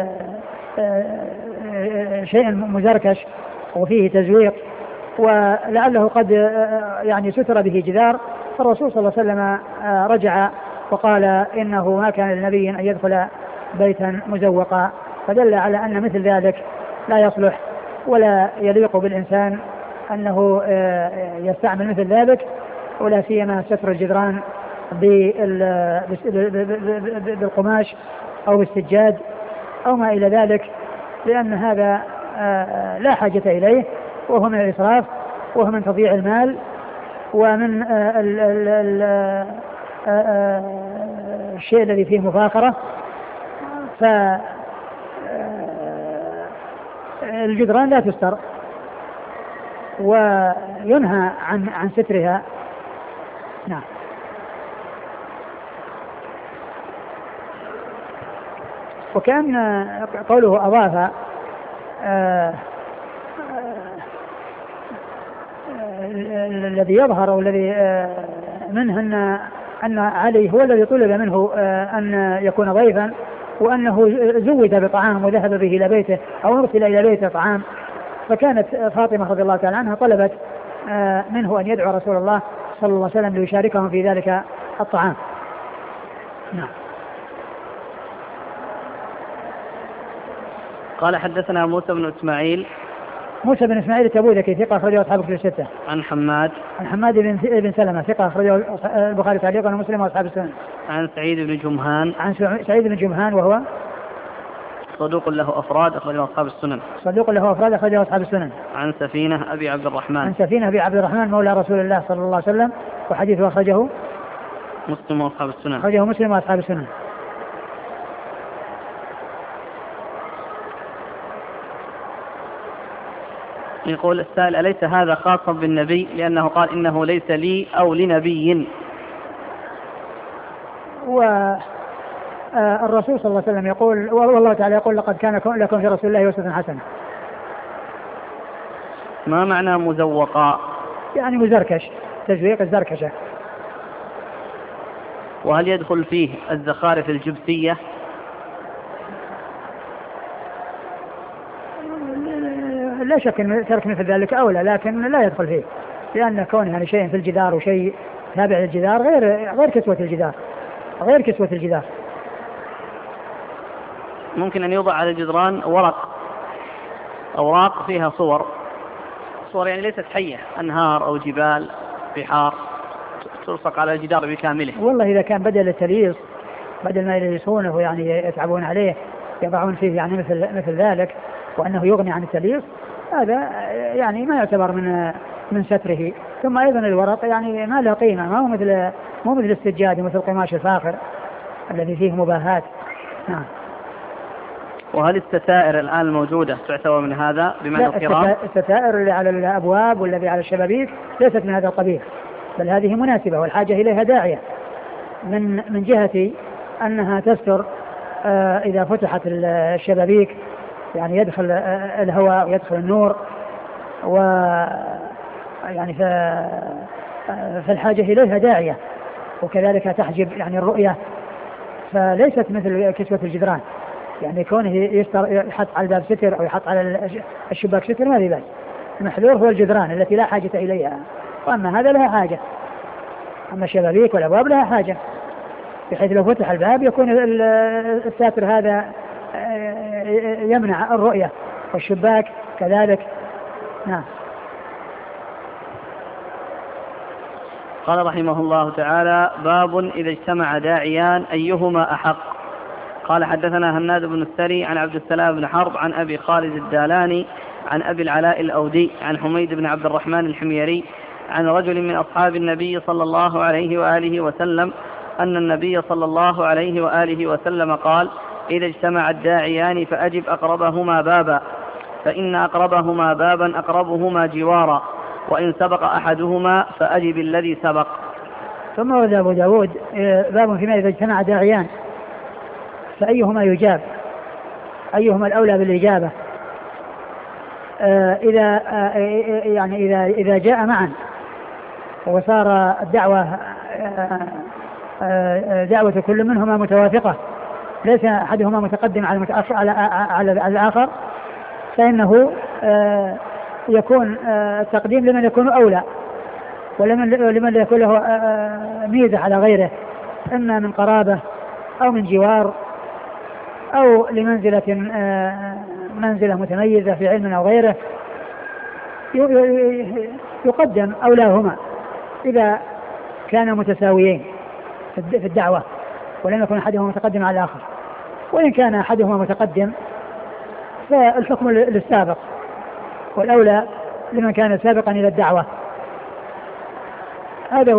شيء مزركش وفيه تزويق، ولعله قد يعني ستر به جدار، فالرسول صلى الله عليه وسلم رجع وقال إنه ما كان للنبي أن يدخل بيتا مزوقا، فدل على أن مثل ذلك لا يصلح ولا يليق بالإنسان أنه يستعمل مثل ذلك، ولا سيما ستر الجدران بالقماش أو بالسجاد أو ما إلى ذلك، لأن هذا لا حاجة إليه، وهو من الإسراف وهو من تضييع المال ومن الشيء الذي فيه مفاخرة. فالجدران لا تستر وينهى عن سترها. نعم. وكان قوله أضاف الذي يظهر أو الذي منه أن علي هو الذي طلب منه أن يكون ضيفا، وأنه زود بطعام وذهب به إلى بيته أو أرسل إلى بيته طعام. فكانت فاطمة رضي الله تعالى عنها طلبت منه أن يدعو رسول الله صلى الله عليه وسلم ليشاركهم في ذلك الطعام. نعم. قال حدثنا موسى بن إسماعيل. موسى بن إسماعيل التبوذكي ثقة أخرجه أصحاب الكتب الستة. عن حماد بن سلمة ثقة أخرجه البخاري تعليقا ومسلم وأصحاب السنن. عن سعيد بن جمهان. عن سعيد بن جمهان وهو صدوق له أفراد أخرجه أصحاب السنن. صدوق له أفراد أخرجه أصحاب السنن. عن سفينة أبي عبد الرحمن. عن سفينة أبي عبد الرحمن مولى رسول الله صلى الله عليه وسلم، وحديثه أخرجه مسلم وأصحاب السنن. أخرجه مسلم وأصحاب السنن. يقول السائل: أليس هذا خاصا بالنبي لأنه قال إنه ليس لي أو لنبي؟ والرسول صلى الله عليه وسلم يقول، والله تعالى يقول: لقد كان لكم في رسول الله أسوة حسنة. ما معنى مزوقا؟ يعني مزركش، تزويق الزركشة. وهل يدخل فيه الزخارف الجبسية؟ لا شك أن ترك مثل ذلك أولى، لكن لا يدخل فيه، لأن كونه يعني شيء في الجدار وشيء تابع للجدار غير كسوة الجدار، غير كسوة الجدار. ممكن أن يوضع على الجدران أوراق فيها صور يعني ليست حية، أنهار أو جبال بحار، تلصق على الجدار بكامله. والله إذا كان بدل التليص، بدل ما يليصونه يعني يتعبون عليه، يضعون فيه يعني مثل ذلك، وأنه يغني عن التليص، هذا يعني ما يعتبر من ستره. ثم أيضا الورق يعني ما له قيمة، مو مثل السجاد ومثل القماش الفاخر الذي فيه مباهات. نعم. وهل الستائر الآن الموجودة تعتبر من هذا بمعنى القرام؟ الستائر اللي على الأبواب والذي على الشبابيك ليست من هذا القبيل، بل هذه مناسبة والحاجة إليها داعية، من جهة أنها تستر إذا فتحت الشبابيك، يعني يدخل الهواء ويدخل النور، ويعني فالحاجة إليها داعية، وكذلك تحجب يعني الرؤية، فليست مثل كسوة الجدران. يعني كونه يحط على الباب ستر أو يحط على الشباك ستر ما في بأس. المحذور هو الجدران التي لا حاجة إليها، وأما هذا لها حاجة. أما الشبابيك والأبواب لها حاجة، بحيث لو فتح الباب يكون الساتر هذا يمنع الرؤية، والشباك كذلك. نعم. قال رحمه الله تعالى: باب إذا اجتمع داعيان أيهما أحق. قال حدثنا هناد بن السري عن عبد السلام بن حرب عن أبي خالد الدالاني عن أبي العلاء الأودي عن حميد بن عبد الرحمن الحميري عن رجل من أصحاب النبي صلى الله عليه وآله وسلم أن النبي صلى الله عليه وآله وسلم قال: إذا اجتمع الداعيان فأجب أقربهما بابا، فإن أقربهما بابا أقربهما جوارا، وإن سبق أحدهما فأجب الذي سبق. ثم ورد أبو داود باب فيما إذا اجتمع داعيان فأيهما يجاب، أيهما الأولى بالإجابة. إذا جاء معا وصار الدعوة دعوة كل منهما متوافقة، ليس أحدهما متقدم على الآخر، فإنه يكون التقديم لمن يكون أولى، ولمن يكون له ميزة على غيره، إما من قرابة أو من جوار أو منزلة متميزة في علم أو غيره، يقدم أولاهما إذا كانوا متساويين في الدعوة ولم يكن أحدهما متقدم على الآخر. وإن كان أحدهما متقدم فالحكم للسابق، والأولى لمن كان سابقا إلى الدعوة. هذا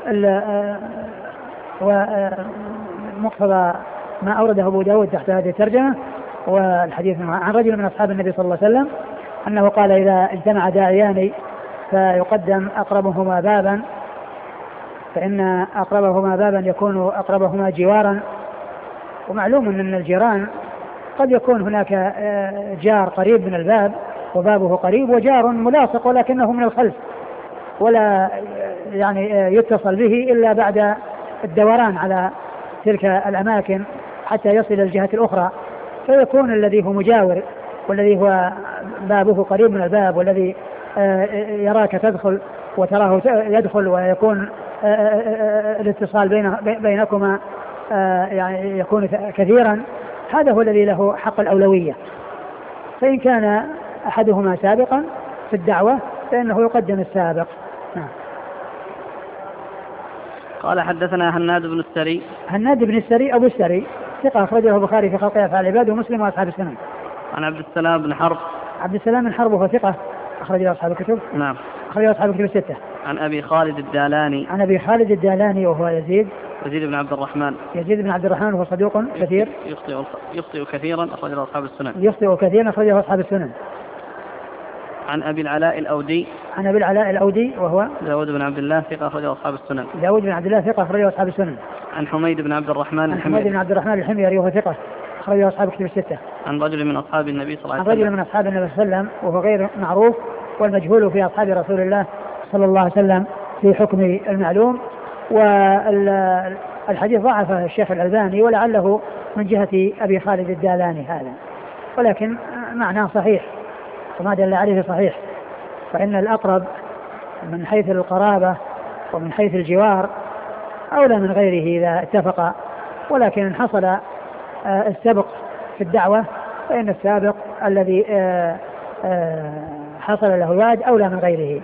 هو مقتضى ما أورده أبو داود تحت هذه الترجمة. والحديث عن رجل من أصحاب النبي صلى الله عليه وسلم أنه قال: إذا اجتمع داعيان فيقدم أقربهما بابا، فإن أقربهما بابا يكون أقربهما جوارا. ومعلوم أن الجيران قد يكون هناك جار قريب من الباب وبابه قريب، وجار ملاصق ولكنه من الخلف، ولا يعني يتصل به إلا بعد الدوران على تلك الأماكن حتى يصل إلى الجهة الأخرى، فيكون الذي هو مجاور والذي هو بابه قريب من الباب والذي يراك تدخل وتراه يدخل ويكون الاتصال بينكما يعني يكون كثيرا، هذا هو الذي له حق الأولوية. فإن كان أحدهما سابقا في الدعوة فإنه يقدم السابق. نعم. قال حدثنا هناد بن السري. هناد بن السري أبو السري ثقة أخرجه البخاري في خلق أفعال العباد ومسلم وأصحاب السنن. عن عبد السلام بن حرب. عبد السلام بن حرب وهو ثقة أخرجه أصحاب الكتب. نعم. أخرجه أصحاب الكتب الستة. عن أبي خالد الدالاني. عن أبي خالد الدالاني وهو يزيد بن عبد الرحمن. يزيد بن عبد الرحمن وهو صدوق كثير يخطئ كثيرا أخرجه أصحاب السنن. يخطئ كثيرا أخرجه أصحاب السنن. عن أبي العلاء الأودي. عن أبي العلاء الأودي وهو داود بن عبد الله ثقة أخرجه أصحاب السنن. داود بن عبد الله ثقة أخرجه أصحاب السنن. عن حميد بن عبد الرحمن الحميري. حميد بن عبد الرحمن الحميري وهو ثقة أخرجه أصحاب الكتب الستة. عن رجل من أصحاب النبي صلى الله عليه وسلم. عن رجل من أصحاب النبي صلى الله عليه وسلم وهو غير معروف والمجهول في أصحاب رسول الله صلى الله عليه وسلم في حكم المعلوم. والحديث ضعفه الشيخ الألباني ولعله من جهة أبي خالد الدالاني هذا، ولكن معناه صحيح وما دل عليه صحيح، فإن الأقرب من حيث القرابة ومن حيث الجوار أولى من غيره إذا اتفق، ولكن إن حصل السبق في الدعوة فإن السابق الذي حصل له الوعد أولى من غيره.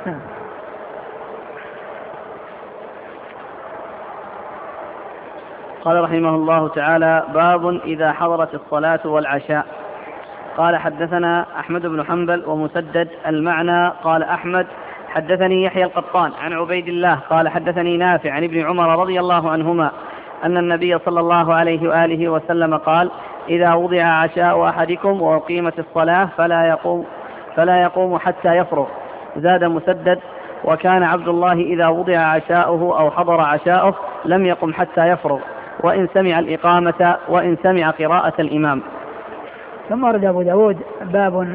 قال رحمه الله تعالى: باب إذا حضرت الصلاة والعشاء. قال حدثنا أحمد بن حنبل ومسدد المعنى. قال أحمد حدثني يحيى القطان عن عبيد الله قال حدثني نافع عن ابن عمر رضي الله عنهما أن النبي صلى الله عليه وآله وسلم قال: إذا وضع عشاء أحدكم وأقيمت الصلاة فلا يقوم حتى يفرغ. زاد مسدد: وكان عبد الله إذا وضع عشاؤه أو حضر عشاؤه لم يقم حتى يفرغ، وإن سمع الإقامة وإن سمع قراءة الإمام. ثم ورد أبو داود باب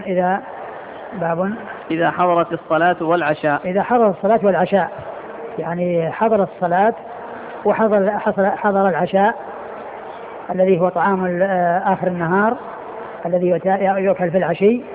إذا حضرت الصلاة والعشاء. إذا حضرت الصلاة والعشاء، يعني حضر الصلاة وحضر العشاء الذي هو طعام آخر النهار الذي يؤكل في العشي،